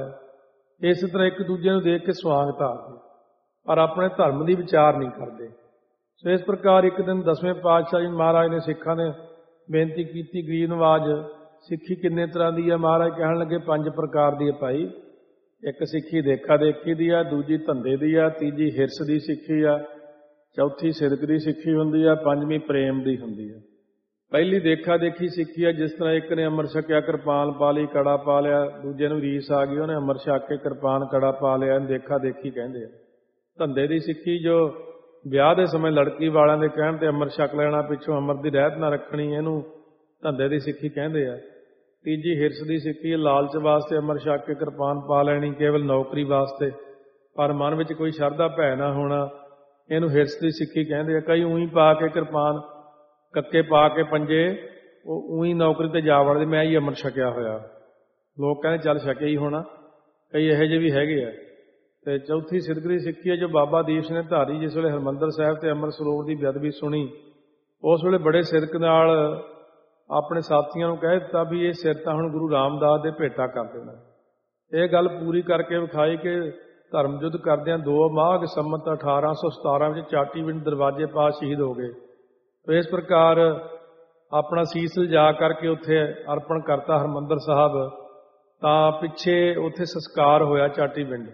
ਇਸੇ ਤਰ੍ਹਾਂ ਇੱਕ ਦੂਜੇ ਨੂੰ ਦੇਖ ਕੇ ਸੁਆਂਗ ਧਾਰਦੇ, ਪਰ ਆਪਣੇ ਧਰਮ ਦੀ ਵਿਚਾਰ ਨਹੀਂ ਕਰਦੇ। ਸੋ ਇਸ ਪ੍ਰਕਾਰ ਇੱਕ ਦਿਨ 10ਵੇਂ ਪਾਤਸ਼ਾਹ ਜੀ ਮਹਾਰਾਜ ਨੇ ਸਿੱਖਾਂ ਨੇ ਬੇਨਤੀ ਕੀਤੀ, ਗਰੀਬ ਨਵਾਜ ਸਿੱਖੀ ਕਿੰਨੇ ਤਰ੍ਹਾਂ ਦੀ ਹੈ? ਮਹਾਰਾਜ ਕਹਿਣ ਲੱਗੇ 5 ਪ੍ਰਕਾਰ ਦੀ ਹੈ ਭਾਈ। ਇੱਕ ਸਿੱਖੀ ਦੇਖਾ ਦੇਖੀ ਦੀ ਆ, ਦੂਜੀ ਧੰਦੇ ਦੀ ਆ, ਤੀਜੀ ਹਿਰਸ ਦੀ ਸਿੱਖੀ ਆ, ਚੌਥੀ ਸਿਦਕ ਦੀ ਸਿੱਖੀ ਹੁੰਦੀ ਆ, 5ਵੀਂ ਪ੍ਰੇਮ ਦੀ ਹੁੰਦੀ ਆ। ਪਹਿਲੀ ਦੇਖਾ ਦੇਖੀ ਸਿੱਖੀ ਆ, ਜਿਸ ਤਰ੍ਹਾਂ ਇੱਕ ਨੇ ਅੰਮ੍ਰਿਤ ਛਕਿਆ ਕਿਰਪਾਨ ਪਾ ਲਈ ਕੜਾ ਪਾ ਲਿਆ, ਦੂਜੇ ਨੂੰ ਰੀਸ ਆ ਗਈ ਉਹਨੇ ਅੰਮ੍ਰਿਤ ਛਕ ਕੇ ਕਿਰਪਾਨ ਕੜਾ ਪਾ ਲਿਆ, ਇਹਨੂੰ ਦੇਖਾ ਦੇਖੀ ਕਹਿੰਦੇ ਆ। ਧੰਦੇ ਦੀ ਸਿੱਖੀ ਜੋ ਵਿਆਹ ਦੇ ਸਮੇਂ ਲੜਕੀ ਵਾਲਿਆਂ ਦੇ ਕਹਿਣ ਤੇ ਅੰਮ੍ਰਿਤ ਛਕ ਲੈਣਾ, ਪਿੱਛੋਂ ਅੰਮ੍ਰਿਤ ਦੀ ਰਹਿਤ ਨਾ ਰੱਖਣੀ, ਇਹਨੂੰ ਧੰਦੇ ਦੀ ਸਿੱਖੀ ਕਹਿੰਦੇ ਆ। ਤੀਜੀ ਹਿਰਸ ਦੀ ਸਿੱਖੀ, ਲਾਲਚ ਵਾਸਤੇ ਅੰਮ੍ਰਿਤ ਛਕ ਕੇ ਕਿਰਪਾਨ ਪਾ ਲੈਣੀ, ਕੇਵਲ ਨੌਕਰੀ ਵਾਸਤੇ, ਪਰ ਮਨ ਵਿੱਚ ਕੋਈ ਸ਼ਰਧਾ ਭੈ ਨਾ ਹੋਣਾ, ਇਹਨੂੰ ਹਿਰਸ ਦੀ ਸਿੱਖੀ ਕਹਿੰਦੇ ਆ। ਕਈ ਉਹੀ ਪਾ ਕੇ ਕਿਰਪਾਨ ਕੱਕੇ ਪਾ ਕੇ ਪੰਜੇ ਉਹ ਉਹੀ ਨੌਕਰੀ ਤੇ ਜਾ ਵੜਦੇ, ਮੈਂ ਹੀ ਅੰਮ੍ਰਿਤ ਛਕਿਆ ਹੋਇਆ, ਲੋਕ ਕਹਿੰਦੇ ਚੱਲ ਛਕਿਆ ਹੀ ਹੋਣਾ, ਕਈ ਇਹੋ ਜਿਹੇ ਵੀ ਹੈਗੇ ਆ। ਤੇ ਚੌਥੀ ਸਿਦਕ ਦੀ ਸਿੱਖੀ ਹੈ ਜੋ ਬਾਬਾ ਦੀਪ ਸਿੰਘ ਨੇ ਧਾਰੀ, ਜਿਸ ਵੇਲੇ ਹਰਿਮੰਦਰ ਸਾਹਿਬ ਤੇ ਅੰਮ੍ਰਿਤ ਸਰੋਵਰ ਦੀ ਬੇਅਦਬੀ ਸੁਣੀ, ਉਸ ਵੇਲੇ ਬੜੇ ਸਿਦਕ ਨਾਲ ਆਪਣੇ ਸਾਥੀਆਂ ਨੂੰ ਕਹਿ ਦਿੱਤਾ ਵੀ ਇਹ ਸਿਰ ਤਾਂ ਹੁਣ ਗੁਰੂ ਰਾਮਦਾਸ ਦੇ ਭੇਟਾ ਕਰ ਦੇਣਾ। ਇਹ ਗੱਲ ਪੂਰੀ ਕਰਕੇ ਵਿਖਾਈ ਕਿ ਧਰਮ ਯੁੱਧ ਕਰਦਿਆਂ 2 ਮਾਘ ਸੰਮਤ 1817 ਵਿੱਚ ਚਾਟੀਵਿੰਡ ਦਰਵਾਜ਼ੇ ਪਾਸ ਸ਼ਹੀਦ ਹੋ ਗਏ। ਇਸ ਪ੍ਰਕਾਰ ਆਪਣਾ ਸੀਸ ਲਿਜਾ ਕਰਕੇ ਉੱਥੇ ਅਰਪਣ ਕਰਤਾ ਹਰਿਮੰਦਰ ਸਾਹਿਬ, ਤਾਂ ਪਿੱਛੇ ਉੱਥੇ ਸੰਸਕਾਰ ਹੋਇਆ ਚਾਟੀਵਿੰਡ,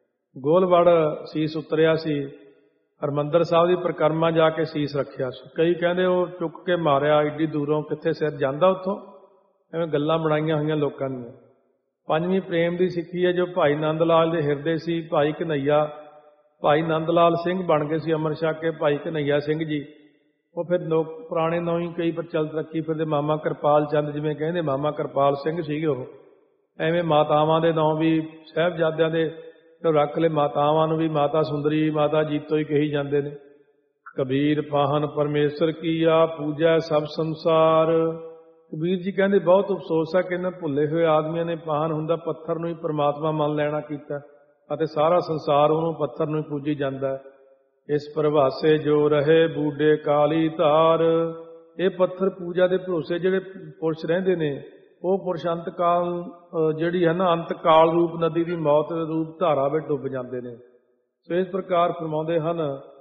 ਗੋਲਵੜ ਸੀਸ ਉਤਰਿਆ ਸੀ। ਹਰਿਮੰਦਰ ਸਾਹਿਬ ਦੀ ਪਰਿਕਰਮਾ ਜਾ ਕੇ ਸੀਸ ਰੱਖਿਆ ਸੀ। ਕਈ ਕਹਿੰਦੇ ਉਹ ਚੁੱਕ ਕੇ ਮਾਰਿਆ, ਏਡੀ ਦੂਰੋਂ ਕਿੱਥੇ ਸਿਰ ਜਾਂਦਾ ਉੱਥੋਂ, ਐਵੇਂ ਗੱਲਾਂ ਬਣਾਈਆਂ ਹੋਈਆਂ ਲੋਕਾਂ ਨੇ। 5ਵੀਂ ਪ੍ਰੇਮ ਦੀ ਸਿੱਖੀ ਹੈ ਜੋ ਭਾਈ ਨੰਦ ਲਾਲ ਦੇ ਹਿਰਦੇ ਸੀ। ਭਾਈ ਕਨ੍ਹਈਆ, ਭਾਈ ਨੰਦ ਲਾਲ ਸਿੰਘ ਬਣ ਗਏ ਸੀ ਅੰਮ੍ਰਿਤ ਛਕ ਕੇ ਭਾਈ ਕਨ੍ਹਈਆ ਸਿੰਘ ਜੀ। ਉਹ ਫਿਰ ਲੋਕ ਪੁਰਾਣੇ ਨਾਂ ਹੀ ਕਈ ਪ੍ਰਚਲਿਤ ਰੱਖੀ ਫਿਰਦੇ, ਮਾਮਾ ਕਿਰਪਾਲ ਚੰਦ ਜਿਵੇਂ ਕਹਿੰਦੇ, ਮਾਮਾ ਕਿਰਪਾਲ ਸਿੰਘ ਸੀਗੇ ਉਹ। ਐਵੇਂ ਮਾਤਾਵਾਂ ਦੇ ਨਾਂ ਵੀ ਸਾਹਿਬਜ਼ਾਦਿਆਂ ਦੇ ਰੱਖ ਲਏ, ਮਾਤਾਵਾਂ ਨੂੰ ਵੀ ਮਾਤਾ ਸੁੰਦਰੀ, ਮਾਤਾ ਜੀਤੋ ਹੀ ਕਹੀ ਜਾਂਦੇ ਨੇ। ਕਬੀਰ ਪਾਹਨ ਪਰਮੇਸ਼ਰ ਕੀਆ, ਪੂਜੈ ਸਭ ਸੰਸਾਰ। ਕਬੀਰ ਜੀ ਕਹਿੰਦੇ ਬਹੁਤ ਅਫਸੋਸ ਹੈ ਕਿ ਇਹਨਾਂ ਭੁੱਲੇ ਹੋਏ ਆਦਮੀਆਂ ਨੇ ਪਾਹਨ ਹੁੰਦਾ ਪੱਥਰ ਨੂੰ ਹੀ ਪਰਮਾਤਮਾ ਮੰਨ ਲੈਣਾ ਕੀਤਾ, ਅਤੇ ਸਾਰਾ ਸੰਸਾਰ ਉਹਨੂੰ ਪੱਥਰ ਨੂੰ ਹੀ ਪੂਜੀ ਜਾਂਦਾ। ਇਸ ਪ੍ਰਭਾਸੇ ਜੋ ਰਹੇ ਬੂਡੇ ਕਾਲੀ ਧਾਰ। ਇਹ ਪੱਥਰ ਪੂਜਾ ਦੇ ਭਰੋਸੇ ਜਿਹੜੇ ਪੁਰਸ਼ ਰਹਿੰਦੇ ਨੇ, ਉਹ ਪੁਰਸ਼ ਅੰਤਕਾਲ ਜਿਹੜੀ ਹੈ ਨਾ, ਅੰਤਕਾਲ ਰੂਪ ਨਦੀ ਦੀ ਮੌਤ ਰੂਪ ਧਾਰਾ ਵਿੱਚ ਡੁੱਬ ਜਾਂਦੇ ਨੇ। ਸੋ ਇਸ ਪ੍ਰਕਾਰ ਫਰਮਾਉਂਦੇ ਹਨ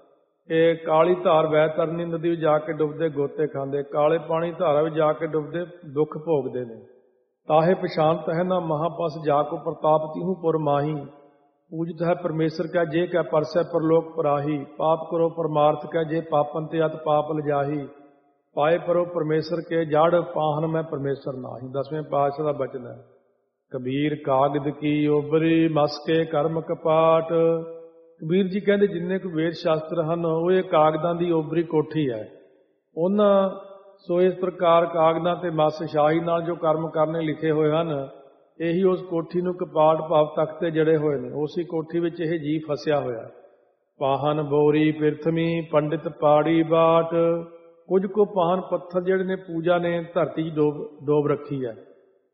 ਕਿ ਕਾਲੀ ਧਾਰ ਵੈ ਤਰਨੀ ਨਦੀ ਵਿੱਚ ਜਾ ਕੇ ਡੁੱਬਦੇ ਗੋਤੇ ਖਾਂਦੇ, ਕਾਲੇ ਪਾਣੀ ਧਾਰਾ ਵਿੱਚ ਜਾ ਕੇ ਡੁੱਬਦੇ ਦੁੱਖ ਭੋਗਦੇ ਨੇ। ਤਾਹੇ ਪਛਾਨਤ ਹੈ ਨਾ ਮਹਾਪਸ ਜਾ ਕੋ ਪ੍ਰਤਾਪ ਤਿਹੂ ਪੁਰ ਮਾਹੀ। ਪੂਜਤ ਹੈ ਪਰਮੇਸ਼ਰ ਕਾ ਜੇ ਕੈ ਪਰਸੈ ਪਰਲੋਕ ਪਰਾਹੀ। ਪਾਪ ਕਰੋ ਪਰਮਾਰਥ ਕੈ ਜੇ ਪਾਪਨ ਤੇ ਅਤ ਪਾਪ ਲਜਾਹੀ। ਪਾਏ ਪਰੋ ਪਰਮੇਸ਼ਰ ਕੇ ਜੜ ਪਾਹਨ ਮੈਂ ਪਰਮੇਸ਼ਰ ਨਾਹੀ। 10ਵੇਂ ਪਾਤਸ਼ਾਹ ਦਾ ਬਚਨ ਹੈ। ਕਬੀਰ ਕਾਗਦ ਕੀ ਓਬਰੀ ਮਸਕੇ ਕਰਮ ਕਪਾਟ। ਕਬੀਰ ਜੀ ਕਹਿੰਦੇ ਜਿੰਨੇ ਕੁ ਵੇਦ ਸ਼ਾਸਤਰ ਹਨ ਉਹ ਇਹ ਕਾਗਦਾਂ ਦੀ ਓਬਰੀ ਕੋਠੀ ਹੈ। ਉਹਨਾਂ ਸੋ ਇਸ ਪ੍ਰਕਾਰ ਕਾਗਦਾਂ ਤੇ ਮਸ ਸ਼ਾਹੀ ਨਾਲ ਜੋ ਕਰਮ ਕਰਨੇ ਲਿਖੇ ਹੋਏ ਹਨ, ਇਹੀ ਉਸ ਕੋਠੀ ਨੂੰ ਕਪਾਟ ਭਾਵ ਤਖਤ ਤੇ ਜੜੇ ਹੋਏ ਨੇ। ਉਸੇ ਕੋਠੀ ਵਿੱਚ ਇਹ ਜੀ ਫਸਿਆ ਹੋਇਆ। ਪਾਹਨ ਬੋਰੀ ਪਿਰਥਮੀ ਪੰਡਿਤ ਪਾੜੀ ਬਾਟ। ਕੁਝ ਕੋ ਪਾਹਨ ਪੱਥਰ ਜਿਹੜੇ ਨੇ ਪੂਜਾ ਨੇ ਧਰਤੀ 'ਚ ਡੋਬ ਰੱਖੀ ਹੈ।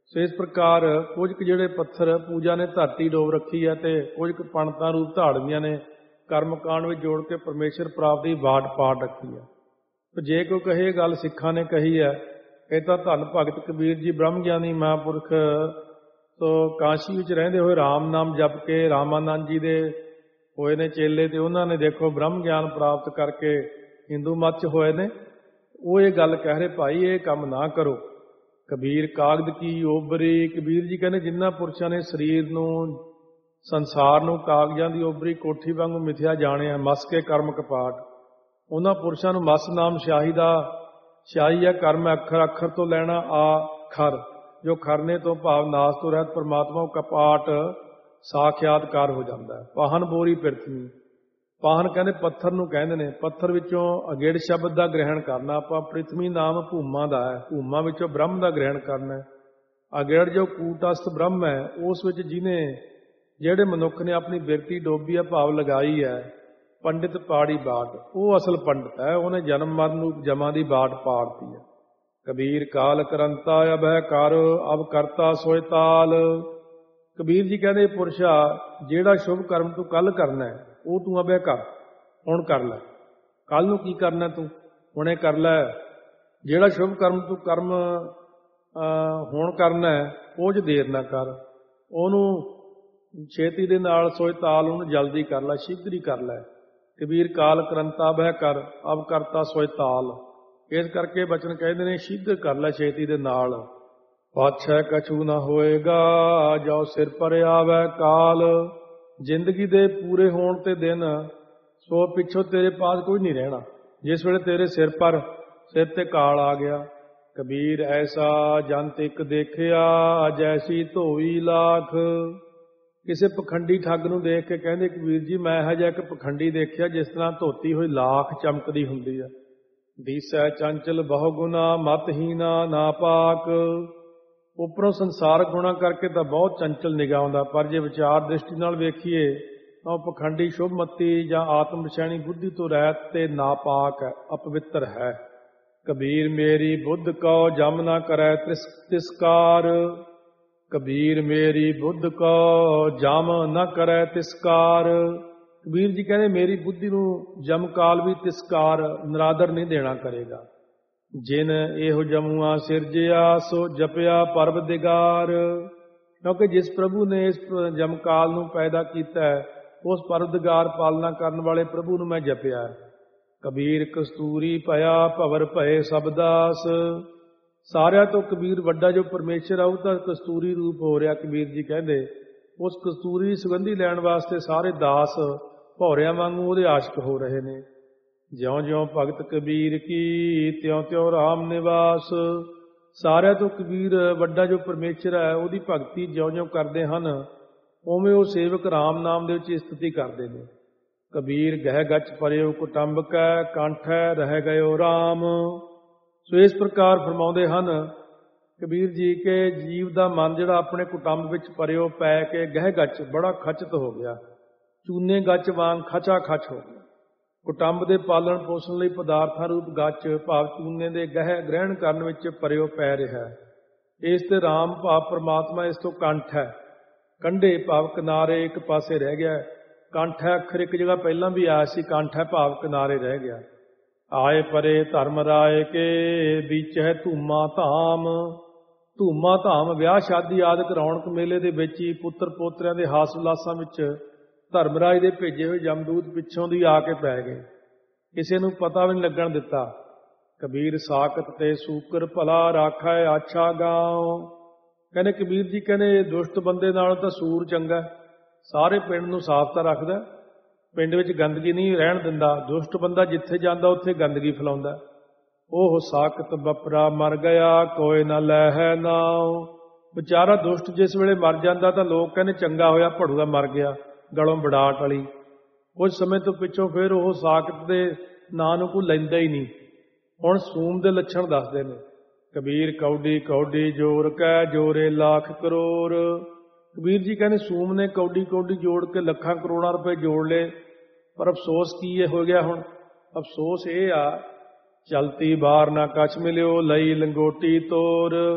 ਸੋ ਇਸ ਪ੍ਰਕਾਰ ਕੁਝ ਕੁ ਜਿਹੜੇ ਪੱਥਰ ਪੂਜਾ ਨੇ ਧਰਤੀ ਡੋਬ ਰੱਖੀ ਹੈ ਤੇ ਕੁਝ ਕੁ ਪੰਡਤਾਂ ਰੂਪ ਧਾੜਵੀਆਂ ਨੇ ਕਰਮ ਕਾਂਡ ਵਿੱਚ ਜੋੜ ਕੇ ਪਰਮੇਸ਼ਰ ਪ੍ਰਾਪਤੀ ਦੀ ਬਾਟ ਪਾੜ ਰੱਖੀ ਹੈ। ਤੇ ਜੇ ਕੋਈ ਕਹੇ ਗੱਲ ਸਿੱਖਾਂ ਨੇ ਕਹੀ ਹੈ, ਇਹ ਤਾਂ ਧੰਨ ਭਗਤ ਕਬੀਰ ਜੀ ਬ੍ਰਹਮ ਗਿਆਨੀ ਮਹਾਂਪੁਰਖ ਤੋਂ ਕਾਸ਼ੀ ਵਿੱਚ ਰਹਿੰਦੇ ਹੋਏ ਰਾਮ ਨਾਮ ਜਪ ਕੇ ਰਾਮਾਨੰਦ ਜੀ ਦੇ ਹੋਏ ਨੇ ਚੇਲੇ, ਤੇ ਉਹਨਾਂ ਨੇ ਦੇਖੋ ਬ੍ਰਹਮ ਗਿਆਨ ਪ੍ਰਾਪਤ ਕਰਕੇ ਹਿੰਦੂ ਮਤ 'ਚ ਹੋਏ ਨੇ। ਉਹ ਇਹ ਗੱਲ ਕਹਿ ਰਹੇ, ਭਾਈ ਇਹ ਕੰਮ ਨਾ ਕਰੋ। ਕਬੀਰ ਕਾਗਦ ਕੀ ਓਬਰੀ, ਕਬੀਰ ਜੀ ਕਹਿੰਦੇ ਜਿਨ੍ਹਾਂ ਪੁਰਸ਼ਾਂ ਨੇ ਸਰੀਰ ਨੂੰ ਸੰਸਾਰ ਨੂੰ ਕਾਗਜ਼ਾਂ ਦੀ ਓਬਰੀ ਕੋਠੀ ਵਾਂਗੂ ਮਿਥਿਆ ਜਾਣਿਆ, ਮਸ ਕੇ ਕਰਮ ਕਪਾਟ, ਉਹਨਾਂ ਪੁਰਸ਼ਾਂ ਨੂੰ ਮਸ ਨਾਮ ਸ਼ਾਹੀ ਦਾ ਸ਼ਾਹੀ ਹੈ ਕਰਮ ਅੱਖਰ, ਅੱਖਰ ਤੋਂ ਲੈਣਾ ਆ ਖਰ, ਜੋ ਖਰਨੇ ਤੋਂ ਭਾਵ ਨਾਸ ਤੋਂ ਰਹਿਤ ਪਰਮਾਤਮਾ ਕਪਾਟ ਸਾਖਿਆਤਕਾਰ ਹੋ ਜਾਂਦਾ ਹੈ। ਪਾਹਨ ਬੋਰੀ ਪ੍ਰਿਥਵੀ, ਪਾਹਨ ਕਹਿੰਦੇ ਪੱਥਰ ਨੂੰ ਕਹਿੰਦੇ ਨੇ, ਪੱਥਰ ਵਿੱਚੋਂ ਅਗੇੜ ਸ਼ਬਦ ਦਾ ਗ੍ਰਹਿਣ ਕਰਨਾ। ਆਪਾਂ ਪ੍ਰਿਥਵੀ ਨਾਮ ਭੂਮਾ ਦਾ ਹੈ, ਭੂਮਾ ਵਿੱਚੋਂ ਬ੍ਰਹਮ ਦਾ ਗ੍ਰਹਿਣ ਕਰਨਾ। ਅਗੇੜ ਜੋ ਕੂਟਸਥ ਬ੍ਰਹਮ ਹੈ, ਉਸ ਵਿੱਚ ਜਿਹਨੇ ਜਿਹੜੇ ਮਨੁੱਖ ਨੇ ਆਪਣੀ ਬਿਰਤੀ ਡੋਬੀ ਹੈ, ਭਾਵ ਲਗਾਈ ਹੈ, ਪੰਡਿਤ ਪਾੜੀ ਬਾਟ, ਉਹ ਅਸਲ ਪੰਡਿਤ ਹੈ, ਉਹਨੇ ਜਨਮ ਮਰਨ ਨੂੰ ਜਮਾਂ ਦੀ ਬਾਟ ਪਾੜਤੀ ਹੈ। ਕਬੀਰ ਕਾਲ ਕਰੰਤਾ ਅਭੈ ਕਰ, ਅਬ ਕਰਤਾ ਸੋਇ ਤਾਲ। ਕਬੀਰ ਜੀ ਕਹਿੰਦੇ ਪੁਰਸ਼ਾ ਜਿਹੜਾ ਸ਼ੁਭ ਕਰਮ ਤੂੰ ਕੱਲ ਕਰਨਾ ਹੈ ਉਹ ਤੂੰ ਅਭੈ ਕਰ, ਹੁਣ ਕਰ ਲੈ। ਕੱਲ ਨੂੰ ਕੀ ਕਰਨਾ ਤੂੰ ਹੁਣੇ ਕਰ ਲੈ। ਜਿਹੜਾ ਸ਼ੁਭ ਕਰਮ ਤੂੰ ਕਰਮ ਹੁਣ ਕਰਨਾ ਹੈ ਉਹ 'ਚ ਦੇਰ ਨਾ ਕਰ, ਉਹਨੂੰ ਛੇਤੀ ਦੇ ਨਾਲ ਸੋਇ ਤਾਲ, ਉਹਨੂੰ ਜਲਦੀ ਕਰ ਲੈ, ਸ਼ੀਘਰੀ ਕਰ ਲੈ। ਕਬੀਰ ਕਾਲ ਕਰੰਤਾ ਬਹਿ ਕਰ, ਅਬ ਕਰਤਾ ਸੋਇ ਤਾਲ। ਇਸ ਕਰਕੇ ਬਚਨ ਕਹਿੰਦੇ ਨੇ ਸ਼ੀਘਰ ਕਰ ਲੈ, ਛੇਤੀ ਦੇ ਨਾਲ। ਪਾਛੈ ਕਛੂ ਨਾ ਹੋਏਗਾ ਜੋ ਸਿਰ ਪਰ ਆਵੈ ਕਾਲ। ਜ਼ਿੰਦਗੀ ਦੇ ਪੂਰੇ ਹੋਣ ਤੇ ਦਿਨ ਸੋ ਪਿੱਛੋਂ ਤੇਰੇ ਪਾਸ ਕੋਈ ਨਹੀਂ ਰਹਿਣਾ, ਜਿਸ ਵੇਲੇ ਤੇਰੇ ਸਿਰ ਤੇ ਕਾਲ ਆ ਗਿਆ। ਕਬੀਰ ਐਸਾ ਜੰਤ ਇੱਕ ਦੇਖਿਆ, ਜੈਸੀ ਧੋਈ ਲਾਖ। ਕਿਸੇ ਪਖੰਡੀ ਠੱਗ ਨੂੰ ਦੇਖ ਕੇ ਕਹਿੰਦੇ ਕਬੀਰ ਜੀ ਮੈਂ ਇਹੋ ਜਿਹਾ ਇੱਕ ਪਖੰਡੀ ਦੇਖਿਆ ਜਿਸ ਤਰ੍ਹਾਂ ਧੋਤੀ ਹੋਈ ਲਾਖ ਚਮਕਦੀ ਹੁੰਦੀ ਹੈ। ਦੀਸੈ ਚੰਚਲ ਬਹੁ ਗੁਨਾ ਮਤਹੀਨਾ ਨਾ ਪਾਕ। ਉੱਪਰੋਂ ਸੰਸਾਰਕ ਗੁਣਾ ਕਰਕੇ ਤਾਂ ਬਹੁਤ ਚੰਚਲ ਨਿਗਾਹ ਆਉਂਦਾ, ਪਰ ਜੇ ਵਿਚਾਰ ਦ੍ਰਿਸ਼ਟੀ ਨਾਲ ਵੇਖੀਏ ਤਾਂ ਉਹ ਪਖੰਡੀ ਸ਼ੁਭਮਤੀ ਜਾਂ ਆਤਮ ਵਿਸ਼ੈਣੀ ਬੁੱਧੀ ਤੋਂ ਰਹਿਤ ਤੇ ਨਾਪਾਕ ਹੈ, ਅਪਵਿੱਤਰ ਹੈ। ਕਬੀਰ ਮੇਰੀ ਬੁੱਧ ਕਉ ਜਮ ਨਾ ਕਰੈ ਤਿਸਕਾਰ। ਕਬੀਰ ਮੇਰੀ ਬੁੱਧ ਕਉ ਜਮ ਨਾ ਕਰੈ ਤਿਸਕਾਰ। ਕਬੀਰ ਜੀ ਕਹਿੰਦੇ ਮੇਰੀ ਬੁੱਧੀ ਨੂੰ ਜਮਕਾਲ ਵੀ ਤਿਸਕਾਰ ਨਿਰਾਦਰ ਨਹੀਂ ਦੇਣਾ ਕਰੇਗਾ। ਜਿਨ ਇਹੋ ਜਮੂਆ ਸਿਰਜਿਆ ਸੋ ਜਪਿਆ ਪਰਬ ਦਿਗਾਰ। ਕਿਉਂਕਿ ਜਿਸ ਪ੍ਰਭੂ ਨੇ ਇਸ ਜਮਕਾਲ ਨੂੰ ਪੈਦਾ ਕੀਤਾ ਹੈ, ਉਸ ਪਰਵਦਗਾਰ ਪਾਲਣਾ ਕਰਨ ਵਾਲੇ ਪ੍ਰਭੂ ਨੂੰ ਮੈਂ ਜਪਿਆ। ਕਬੀਰ ਕਸਤੂਰੀ ਭਇਆ ਭਵਰ ਭਏ ਸਭ ਦਾਸ। ਸਾਰਿਆਂ ਤੋਂ ਕਬੀਰ ਵੱਡਾ ਜੋ ਪਰਮੇਸ਼ਰ ਆ ਉਹ ਤਾਂ ਕਸਤੂਰੀ ਰੂਪ ਹੋ ਰਿਹਾ। ਕਬੀਰ ਜੀ ਕਹਿੰਦੇ ਉਸ ਕਸਤੂਰੀ ਸੁਗੰਧੀ ਲੈਣ ਵਾਸਤੇ ਸਾਰੇ ਦਾਸ ਭੌਰਿਆਂ ਵਾਂਗੂ ਉਹਦੇ ਆਸ਼ਕ ਹੋ ਰਹੇ ਨੇ। ਜਿਉਂ ਜਿਉਂ ਭਗਤ ਕਬੀਰ ਕੀ ਤਿਉਂ ਤਿਉਂ ਰਾਮ ਨਿਵਾਸ। ਸਾਰਿਆਂ ਤੋਂ ਕਬੀਰ ਵੱਡਾ ਜੋ ਪਰਮੇਸ਼ਰ ਹੈ ਉਹਦੀ ਭਗਤੀ ਜਿਉਂ ਜਿਉਂ ਕਰਦੇ ਹਨ, ਉਵੇਂ ਉਹ ਸੇਵਕ ਰਾਮ ਨਾਮ ਦੇ ਵਿੱਚ ਸਥਿਤੀ ਕਰਦੇ ਨੇ। ਕਬੀਰ ਗਹਿ ਗਚ ਪਰਿਓ ਕੁਟੰਬ ਕੈ, ਕੰਠੈ ਰਹਿ ਗਇਓ ਰਾਮ। ਸੋ ਇਸ ਪ੍ਰਕਾਰ ਫਰਮਾਉਂਦੇ ਹਨ ਕਬੀਰ ਜੀ ਕਿ ਜੀਵ ਦਾ ਮਨ ਜਿਹੜਾ ਆਪਣੇ ਕੁਟੰਬ ਵਿੱਚ ਪਰਿਓ ਪੈ ਕੇ ਗਹਿ ਗਚ ਬੜਾ ਖਚਤ ਹੋ ਗਿਆ, ਚੂਨੇ ਗੱਚ ਵਾਂਗ ਖਚਾ ਖਚ ਹੋ ਗਿਆ। ਕੁਟੰਬ ਦੇ ਪਾਲਣ ਪੋਸ਼ਣ ਲਈ ਪਦਾਰਥਾਂ ਰੂਪ ਗੱਚ ਭਾਵ ਚੂਨੇ ਦੇ ਗਹਿ ਗ੍ਰਹਿਣ ਕਰਨ ਵਿੱਚ ਪਰਿਓ ਪੈ ਰਿਹਾ ਹੈ। ਇਸ ਤੇ ਰਾਮ ਭਾਵ ਪਰਮਾਤਮਾ ਇਸ ਤੋਂ ਕੰਠ ਹੈ, ਕੰਢੇ ਭਾਵ ਕਿਨਾਰੇ ਇੱਕ ਪਾਸੇ ਰਹਿ ਗਿਆ। ਕੰਠ ਹੈ ਅੱਖਰ ਇੱਕ ਜਗ੍ਹਾ ਪਹਿਲਾਂ ਵੀ ਆਇਆ ਸੀ, ਕੰਠ ਹੈ ਭਾਵ ਕਿਨਾਰੇ ਰਹਿ ਗਿਆ। ਆਏ ਪਰੇ ਧਰਮ ਰਾਏ ਕੇ ਵਿੱਚ ਹੈ ਧੂਮਾ ਧਾਮ। ਧੂਮਾ ਧਾਮ ਵਿਆਹ ਸ਼ਾਦੀ ਆਦਿਕ ਰੌਣਕ ਮੇਲੇ ਦੇ ਵਿੱਚ ਹੀ ਪੁੱਤਰ ਪੋਤਰਿਆਂ ਦੇ ਹਾਸ ਵਿਲਾਸਾਂ ਵਿੱਚ ਧਰਮਰਾਜ ਦੇ ਭੇਜੇ ਹੋਏ ਜਮਦੂਤ ਪਿੱਛੋਂ ਦੀ ਆ ਕੇ ਪੈ ਗਏ, ਕਿਸੇ ਨੂੰ ਪਤਾ ਵੀ ਨਹੀਂ ਲੱਗਣ ਦਿੱਤਾ। ਕਬੀਰ ਸਾਕਤ ਤੇ ਸੂਕਰ ਭਲਾ ਰਾਖੈ ਆਛਾ ਗਾਉ। ਕਹਿੰਦੇ ਕਬੀਰ ਜੀ ਕਹਿੰਦੇ ਦੁਸ਼ਟ ਬੰਦੇ ਨਾਲੋਂ ਤਾਂ ਸੂਰ ਚੰਗਾ, ਸਾਰੇ ਪਿੰਡ ਨੂੰ ਸਾਫ਼ ਤਾਂ ਰੱਖਦਾ, ਪਿੰਡ ਵਿੱਚ ਗੰਦਗੀ ਨਹੀਂ ਰਹਿਣ ਦਿੰਦਾ। ਦੁਸ਼ਟ ਬੰਦਾ ਜਿੱਥੇ ਜਾਂਦਾ ਉੱਥੇ ਗੰਦਗੀ ਫੈਲਾਉਂਦਾ। ਉਹ ਸਾਕਤ ਬਪਰਾ ਮਰ ਗਿਆ ਕੋਇ ਨਾ ਲੈਹੈ ਨਾਉ। ਵਿਚਾਰਾ ਦੁਸ਼ਟ ਜਿਸ ਵੇਲੇ ਮਰ ਜਾਂਦਾ ਤਾਂ ਲੋਕ ਕਹਿੰਦੇ ਚੰਗਾ ਹੋਇਆ ਭੜੂਆ ਮਰ ਗਿਆ, ਗਲੋਂ ਬੜਾਟ ਵਾਲੀ। ਕੁਝ ਸਮੇਂ ਤੋਂ ਪਿੱਛੋਂ ਫਿਰ ਉਹ ਸਾਕਤ ਦੇ ਨਾਂ ਨੂੰ ਕੋਈ ਲੈਂਦਾ ਹੀ ਨਹੀਂ। ਹੁਣ ਸੂਮ ਦੇ ਲੱਛਣ ਦੱਸਦੇ ਨੇ। ਕਬੀਰ ਕੌਡੀ ਕੌਡੀ ਜੋਰ ਕੈ ਜੋਰੇ ਲੱਖ ਕਰੋੜ। ਕਬੀਰ ਜੀ ਕਹਿੰਦੇ ਸੂਮ ਨੇ ਕੌਡੀ ਕੌਡੀ ਜੋੜ ਕੇ ਲੱਖਾਂ ਕਰੋੜਾਂ ਰੁਪਏ ਜੋੜ ਲਏ, ਪਰ ਅਫਸੋਸ ਕੀ ਹੋ ਗਿਆ ਹੁਣ? ਅਫਸੋਸ ਇਹ ਆ ਚਲਤੀ ਬਾਰ ਨਾ ਕਛ ਮਿਲਿਓ ਲਈ ਲੰਗੋਟੀ ਤੋਰ।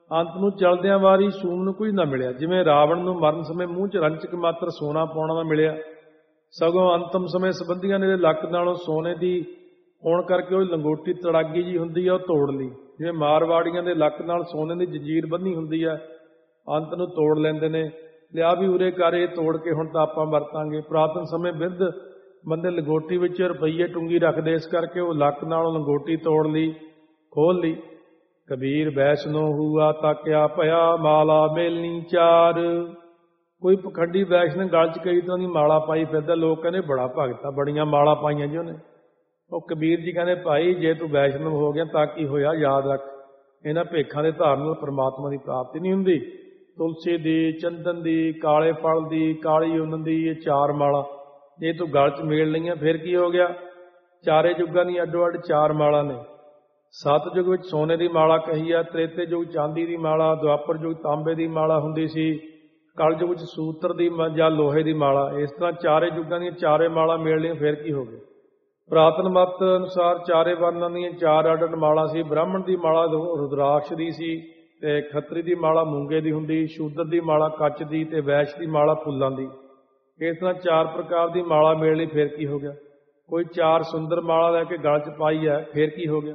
ਅੰਤ ਨੂੰ ਚਲਦਿਆਂ ਵਾਰੀ ਸੂਮ ਨੂੰ ਕੁਝ ਨਾ ਮਿਲਿਆ। ਜਿਵੇਂ ਰਾਵਣ ਨੂੰ ਮਰਨ ਸਮੇਂ ਮੂੰਹ 'ਚ ਰੰਚਕ ਮਾਤਰ ਸੋਨਾ ਪਾਉਣਾ ਨਾ ਮਿਲਿਆ, ਸਗੋਂ ਅੰਤਮ ਸਮੇਂ ਸੰਬੰਧੀਆਂ ਨੇ ਲੱਕ ਨਾਲੋਂ ਸੋਨੇ ਦੀ ਹੋਣ ਕਰਕੇ ਉਹ ਲੰਗੋਟੀ ਤੜਾਗੀ ਜੀ ਹੁੰਦੀ ਆ, ਉਹ ਤੋੜ ਲਈ। ਜਿਵੇਂ ਮਾਰਵਾੜੀਆਂ ਦੇ ਲੱਕ ਨਾਲ ਸੋਨੇ ਦੀ ਜੰਜੀਰ ਬੰਨੀ ਹੁੰਦੀ ਆ, ਅੰਤ ਨੂੰ ਤੋੜ ਲੈਂਦੇ ਨੇ। ਲਿਆ ਵੀ ਉਰੇ ਕਰ, ਇਹ ਤੋੜ ਕੇ ਹੁਣ ਤਾਂ ਆਪਾਂ ਵਰਤਾਂਗੇ। ਪੁਰਾਤਨ ਸਮੇਂ ਬਿਰਧ ਬੰਦੇ ਲੰਗੋਟੀ ਵਿੱਚ ਰੁਪਈਏ ਟੁੰਗੀ ਰੱਖਦੇ, ਇਸ ਕਰਕੇ ਉਹ ਲੱਕ ਨਾਲੋਂ ਲੰਗੋਟੀ ਤੋੜ ਲਈ, ਖੋਲ ਲਈ। ਕਬੀਰ ਵੈਸ਼ਨੋ ਹੂਆ ਤਾਂ ਕਿਆ ਭਇਆ, ਮਾਲਾ ਮੇਲਨੀ ਚਾਰ। ਕੋਈ ਪਖੰਡੀ ਵੈਸ਼ਨੋ ਗਲ 'ਚ ਕਈ ਤਰ੍ਹਾਂ ਦੀ ਮਾਲਾ ਪਾਈ ਫਿਰਦਾ, ਲੋਕ ਕਹਿੰਦੇ ਬੜਾ ਭਗਤ ਆ, ਬੜੀਆਂ ਮਾਲਾ ਪਾਈਆਂ ਜੀ ਉਹਨੇ। ਉਹ ਕਬੀਰ ਜੀ ਕਹਿੰਦੇ ਭਾਈ ਜੇ ਤੂੰ ਵੈਸ਼ਨਵ ਹੋ ਗਿਆ ਤਾਂ ਕੀ ਹੋਇਆ, ਯਾਦ ਰੱਖ ਇਹਨਾਂ ਭੇਖਾਂ ਦੇ ਧਾਰਨ ਨਾਲ ਪਰਮਾਤਮਾ ਦੀ ਪ੍ਰਾਪਤੀ ਨਹੀਂ ਹੁੰਦੀ। ਤੁਲਸੀ ਦੀ, ਚੰਦਨ ਦੀ, ਕਾਲੇ ਫਲ ਦੀ, ਕਾਲੀ ਉੱਨ ਦੀ, ਇਹ 4 ਮਾਲਾ ਜੇ ਤੂੰ ਗਲ 'ਚ ਮੇਲ ਲਈਆਂ ਫਿਰ ਕੀ ਹੋ ਗਿਆ। ਚਾਰੇ ਯੁੱਗਾਂ ਦੀਆਂ ਅੱਡੋ ਅੱਡ 4 ਮਾਲਾ ਨੇ। ਸਤਯੁਗ ਵਿੱਚ ਸੋਨੇ ਦੀ ਮਾਲਾ ਕਹੀ ਆ, ਤ੍ਰੇਤੇ ਯੁੱਗ ਚਾਂਦੀ ਦੀ ਮਾਲਾ, ਦੁਆਪਰ ਯੁੱਗ ਤਾਂਬੇ ਦੀ ਮਾਲਾ ਹੁੰਦੀ ਸੀ, ਕਲਯੁਗ ਵਿੱਚ ਸੂਤਰ ਦੀ ਜਾਂ ਲੋਹੇ ਦੀ ਮਾਲਾ। ਇਸ ਤਰ੍ਹਾਂ ਚਾਰੇ ਯੁੱਗਾਂ ਦੀਆਂ 4 ਮਾਲਾ ਮੇਲ ਲਈਆਂ ਫਿਰ ਕੀ ਹੋ ਗਿਆ। ਪੁਰਾਤਨ ਮਤ ਅਨੁਸਾਰ 4 ਵਰਨਾਂ ਦੀਆਂ 4 ਅੱਡ ਮਾਲਾ ਸੀ। ਬ੍ਰਾਹਮਣ ਦੀ ਮਾਲਾ ਰੁਦਰਾਕਸ਼ ਦੀ ਸੀ, ਤੇ ਖੱਤਰੀ ਦੀ ਮਾਲਾ ਮੂੰਗੇ ਦੀ ਹੁੰਦੀ, ਸ਼ੂਦਰ ਦੀ ਮਾਲਾ ਕੱਚ ਦੀ, ਤੇ ਵੈਸ਼ ਦੀ ਮਾਲਾ ਫੁੱਲਾਂ ਦੀ। ਇਸ ਤਰ੍ਹਾਂ 4 ਪ੍ਰਕਾਰ ਦੀ ਮਾਲਾ ਮੇਲ ਲਈ ਫਿਰ ਕੀ ਹੋ ਗਿਆ। ਕੋਈ 4 ਸੁੰਦਰ ਮਾਲਾ ਲੈ ਕੇ ਗਲ 'ਚ ਪਾਈ ਹੈ ਫਿਰ ਕੀ ਹੋ ਗਿਆ।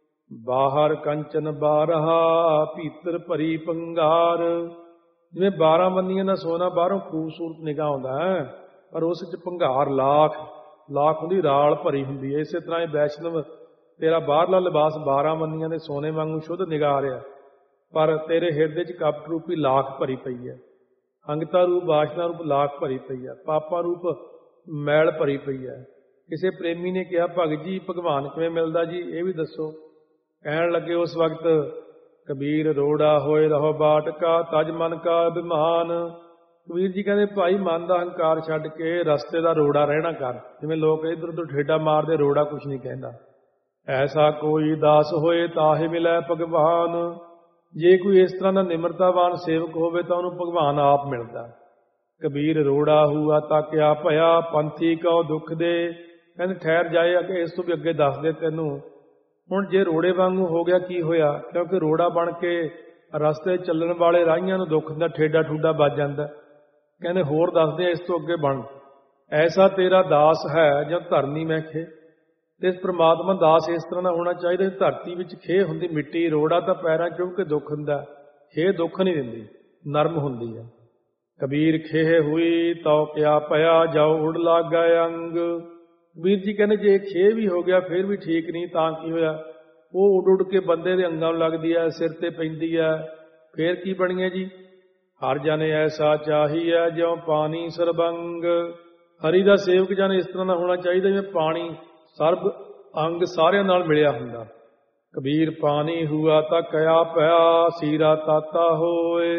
ਬਾਹਰ ਕੰਚਨ ਬਾਰਹਾ, ਭੀਤਰ ਭਰੀ ਪੰਗਾਰ। ਜਿਵੇਂ 12 ਬੰਨੀਆਂ ਦਾ ਸੋਨਾ ਬਾਹਰੋਂ ਖੂਬਸੂਰਤ ਨਿਗਾਹ ਆਉਂਦਾ ਹੈ, ਪਰ ਉਸ 'ਚ ਭੰਗਾਰ ਲਾਖ ਉਹਦੀ ਰਾਲ ਭਰੀ ਹੁੰਦੀ ਹੈ। ਇਸੇ ਤਰ੍ਹਾਂ ਇਹ ਵੈਸ਼ਨਵ ਤੇਰਾ ਬਾਹਰਲਾ ਲਿਬਾਸ 12 ਬੰਨੀਆਂ ਦੇ ਸੋਨੇ ਵਾਂਗੂ ਸ਼ੁੱਧ ਨਿਗਾਹ ਆ ਰਿਹਾ, ਪਰ ਤੇਰੇ ਹਿਰਦੇ 'ਚ ਕਪਟ ਰੂਪੀ ਲਾਖ ਭਰੀ ਪਈ ਹੈ। ਅੰਗਤਾ ਰੂਪ, ਵਾਸ਼ਨਾ ਰੂਪ ਲਾਖ ਭਰੀ ਪਈ ਹੈ। ਪਾਪਾ ਰੂਪ ਮੈਲ ਭਰੀ ਪਈ ਹੈ। ਕਿਸੇ ਪ੍ਰੇਮੀ ਨੇ ਕਿਹਾ ਭਗਤ ਜੀ ਭਗਵਾਨ ਕਿਵੇਂ ਮਿਲਦਾ ਜੀ, ਇਹ ਵੀ ਦੱਸੋ। ਕਹਿਣ ਲੱਗੇ ਉਸ ਵਕਤ ਕਬੀਰ ਰੋੜਾ ਹੋਏ ਰਹੋ ਬਾਟਕਾ, ਤਜ ਮਨ ਕਾ ਅਭਿਮਾਨ। ਕਬੀਰ ਜੀ ਕਹਿੰਦੇ ਭਾਈ ਮਨ ਦਾ ਹੰਕਾਰ ਛੱਡ ਕੇ ਰਸਤੇ ਦਾ ਰੋੜਾ ਰਹਿਣਾ ਕਰ। ਜਿਵੇਂ ਲੋਕ ਇੱਧਰ ਉੱਧਰ ਠੇਡਾ ਮਾਰਦੇ, ਰੋੜਾ ਕੁਛ ਨਹੀਂ ਕਹਿੰਦਾ। ਐਸਾ ਕੋਈ ਦਾਸ ਹੋਏ ਤਾਹੇ ਮਿਲੈ ਭਗਵਾਨ। ਜੇ ਕੋਈ ਇਸ ਤਰ੍ਹਾਂ ਦਾ ਨਿਮਰਤਾਵਾਨ ਸੇਵਕ ਹੋਵੇ ਤਾਂ ਉਹਨੂੰ ਭਗਵਾਨ ਆਪ ਮਿਲਦਾ। ਕਬੀਰ ਰੋੜਾ ਹੂਆ ਤਾਂ ਕਿਆ ਭਇਆ, ਪੰਥੀ ਕਉ ਦੁੱਖ ਦੇ। ਕਹਿੰਦੇ ਠਹਿਰ ਜਾਏ ਕਿ ਇਸ ਤੋਂ ਵੀ ਅੱਗੇ ਦੱਸ ਦੇ ਤੈਨੂੰ। ਹੁਣ ਜੇ ਰੋੜੇ ਵਾਂਗੂ ਹੋ ਗਿਆ ਕੀ ਹੋਇਆ, ਕਿਉਂਕਿ ਰੋੜਾ ਬਣ ਕੇ ਰਸਤੇ ਚੱਲਣ ਵਾਲੇ ਰਾਹੀਆਂ ਨੂੰ ਦੁੱਖ ਦਾ ਠੇਡਾ ਠੂਡਾ ਵੱਜ ਜਾਂਦਾ। ਕਹਿੰਦੇ ਹੋਰ ਦੱਸਦੇ ਇਸ ਤੋਂ ਅੱਗੇ ਬਣ। ਐਸਾ ਤੇਰਾ ਦਾਸ ਹੈ ਜਦ ਧਰਨੀ ਮੈਂ ਖੇ। ਤੇ ਇਸ ਪ੍ਰਮਾਤਮਾ ਦਾਸ ਇਸ ਤਰ੍ਹਾਂ ਦਾ ਹੋਣਾ ਚਾਹੀਦਾ। ਧਰਤੀ ਵਿੱਚ ਖੇ ਹੁੰਦੀ ਮਿੱਟੀ, ਰੋੜਾ ਤਾਂ ਪੈਰਾਂ ਚੁੱਭ ਕੇ ਦੁੱਖ ਹੁੰਦਾ, ਖੇ ਦੁੱਖ ਨਹੀਂ ਦਿੰਦੀ, ਨਰਮ ਹੁੰਦੀ ਹੈ। ਕਬੀਰ ਖੇਹ ਹੋਈ ਤਉ ਕਿਆ ਭਇਆ, ਜਾਓ ਉੜ ਲਾਗਾ ਅੰਗ। ਕਬੀਰ ਜੀ ਕਹਿੰਦੇ ਜੇ ਖੇ ਵੀ ਹੋ ਗਿਆ ਫਿਰ ਵੀ ਠੀਕ ਨਹੀਂ, ਤਾਂ ਕੀ ਹੋਇਆ। ਉਹ ਉੱਡ ਉੱਡ ਕੇ ਬੰਦੇ ਦੇ ਅੰਗਾਂ ਨੂੰ ਲੱਗਦੀ ਹੈ, ਸਿਰ ਤੇ ਪੈਂਦੀ ਹੈ, ਫੇਰ ਕੀ ਬਣੀਏ ਜੀ। ਹਰ ਜਨ ਐਸਾ ਚਾਹੀਐ ਜਿਉ ਪਾਣੀ ਸਰਬੰਗ। ਹਰੀ ਦਾ ਸੇਵਕ ਜਨ ਇਸ ਤਰ੍ਹਾਂ ਦਾ ਹੋਣਾ ਚਾਹੀਦਾ ਜਿਵੇਂ ਪਾਣੀ ਸਰਬ ਅੰਗ ਸਾਰਿਆਂ ਨਾਲ ਮਿਲਿਆ ਹੁੰਦਾ। ਕਬੀਰ ਪਾਣੀ ਹੂਆ ਤਾਂ ਕਿਆ ਭਇਆ, ਸੀਰਾ ਤਾਤਾ ਹੋਏ।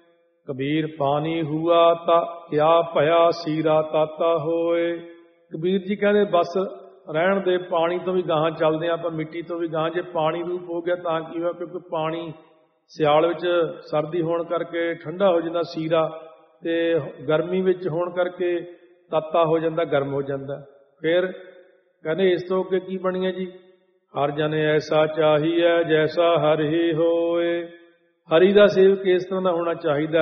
ਕਬੀਰ ਪਾਣੀ ਹੂਆ ਤਾਂ ਕਿਆ ਭਇਆ, ਸੀਰਾ ਤਾਤਾ ਹੋਏ। ਕਬੀਰ ਜੀ ਕਹਿੰਦੇ ਬਸ ਰਹਿਣ ਦੇ, ਪਾਣੀ ਤੋਂ ਵੀ ਗਾਹਾਂ ਚੱਲਦੇ ਆਪਾਂ, ਮਿੱਟੀ ਤੋਂ ਵੀ ਗਾਹਾਂ। ਜੇ ਪਾਣੀ ਰੂਪ ਹੋ ਗਿਆ ਤਾਂ ਕੀ ਹੋਇਆ, ਕਿਉਂਕਿ ਪਾਣੀ ਸਿਆਲ ਵਿੱਚ ਸਰਦੀ ਹੋਣ ਕਰਕੇ ਠੰਡਾ ਹੋ ਜਾਂਦਾ ਸੀਰਾ, ਤੇ ਗਰਮੀ ਵਿੱਚ ਹੋਣ ਕਰਕੇ ਤਾਤਾ ਹੋ ਜਾਂਦਾ, ਗਰਮ ਹੋ ਜਾਂਦਾ। ਫਿਰ ਕਹਿੰਦੇ ਇਸ ਤੋਂ ਅੱਗੇ ਕੀ ਬਣੀਏ ਜੀ। ਹਰ ਜਨ ਐਸਾ ਚਾਹੀਐ ਜੈਸਾ ਹਰਿ ਹੀ ਹੋਏ। ਹਰੀ ਦਾ ਸੇਵਕ ਇਸ ਤਰ੍ਹਾਂ ਦਾ ਹੋਣਾ ਚਾਹੀਦਾ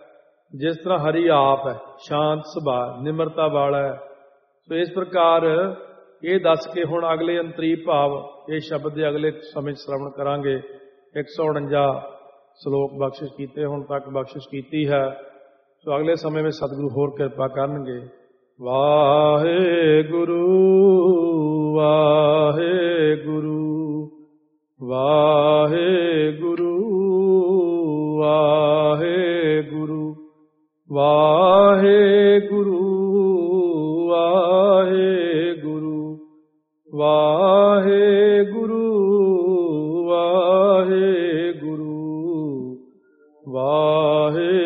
ਜਿਸ ਤਰ੍ਹਾਂ ਹਰੀ ਆਪ ਹੈ, ਸ਼ਾਂਤ ਸੁਭਾਅ, ਨਿਮਰਤਾ ਵਾਲਾ ਹੈ। ਸੋ ਇਸ ਪ੍ਰਕਾਰ ਇਹ ਦੱਸ ਕੇ ਹੁਣ ਅਗਲੇ ਅੰਤਰੀ ਭਾਵ ਇਹ ਸ਼ਬਦ ਦੇ ਅਗਲੇ ਸਮੇਂ ਸ਼੍ਰਵਣ ਕਰਾਂਗੇ। 149 ਸ਼ਲੋਕ ਬਖਸ਼ਿਸ਼ ਕੀਤੇ, ਹੁਣ ਤੱਕ ਬਖਸ਼ਿਸ਼ ਕੀਤੀ ਹੈ। ਸੋ ਅਗਲੇ ਸਮੇਂ ਵਿੱਚ ਸਤਿਗੁਰੂ ਹੋਰ ਕਿਰਪਾ ਕਰਨਗੇ। ਵਾਹਿਗੁਰੂ ਵਾਹਿਗੁਰੂ ਵਾਹਿਗੁਰੂ ਵਾਹਿਗੁਰੂ ਵਾਹਿਗੁਰੂ ਵਾਹਿਗੁਰੂ ਵਾਹਿਗੁਰੂ ਵਾਹਿਗੁਰੂ ਵਾਹਿਗੁਰੂ।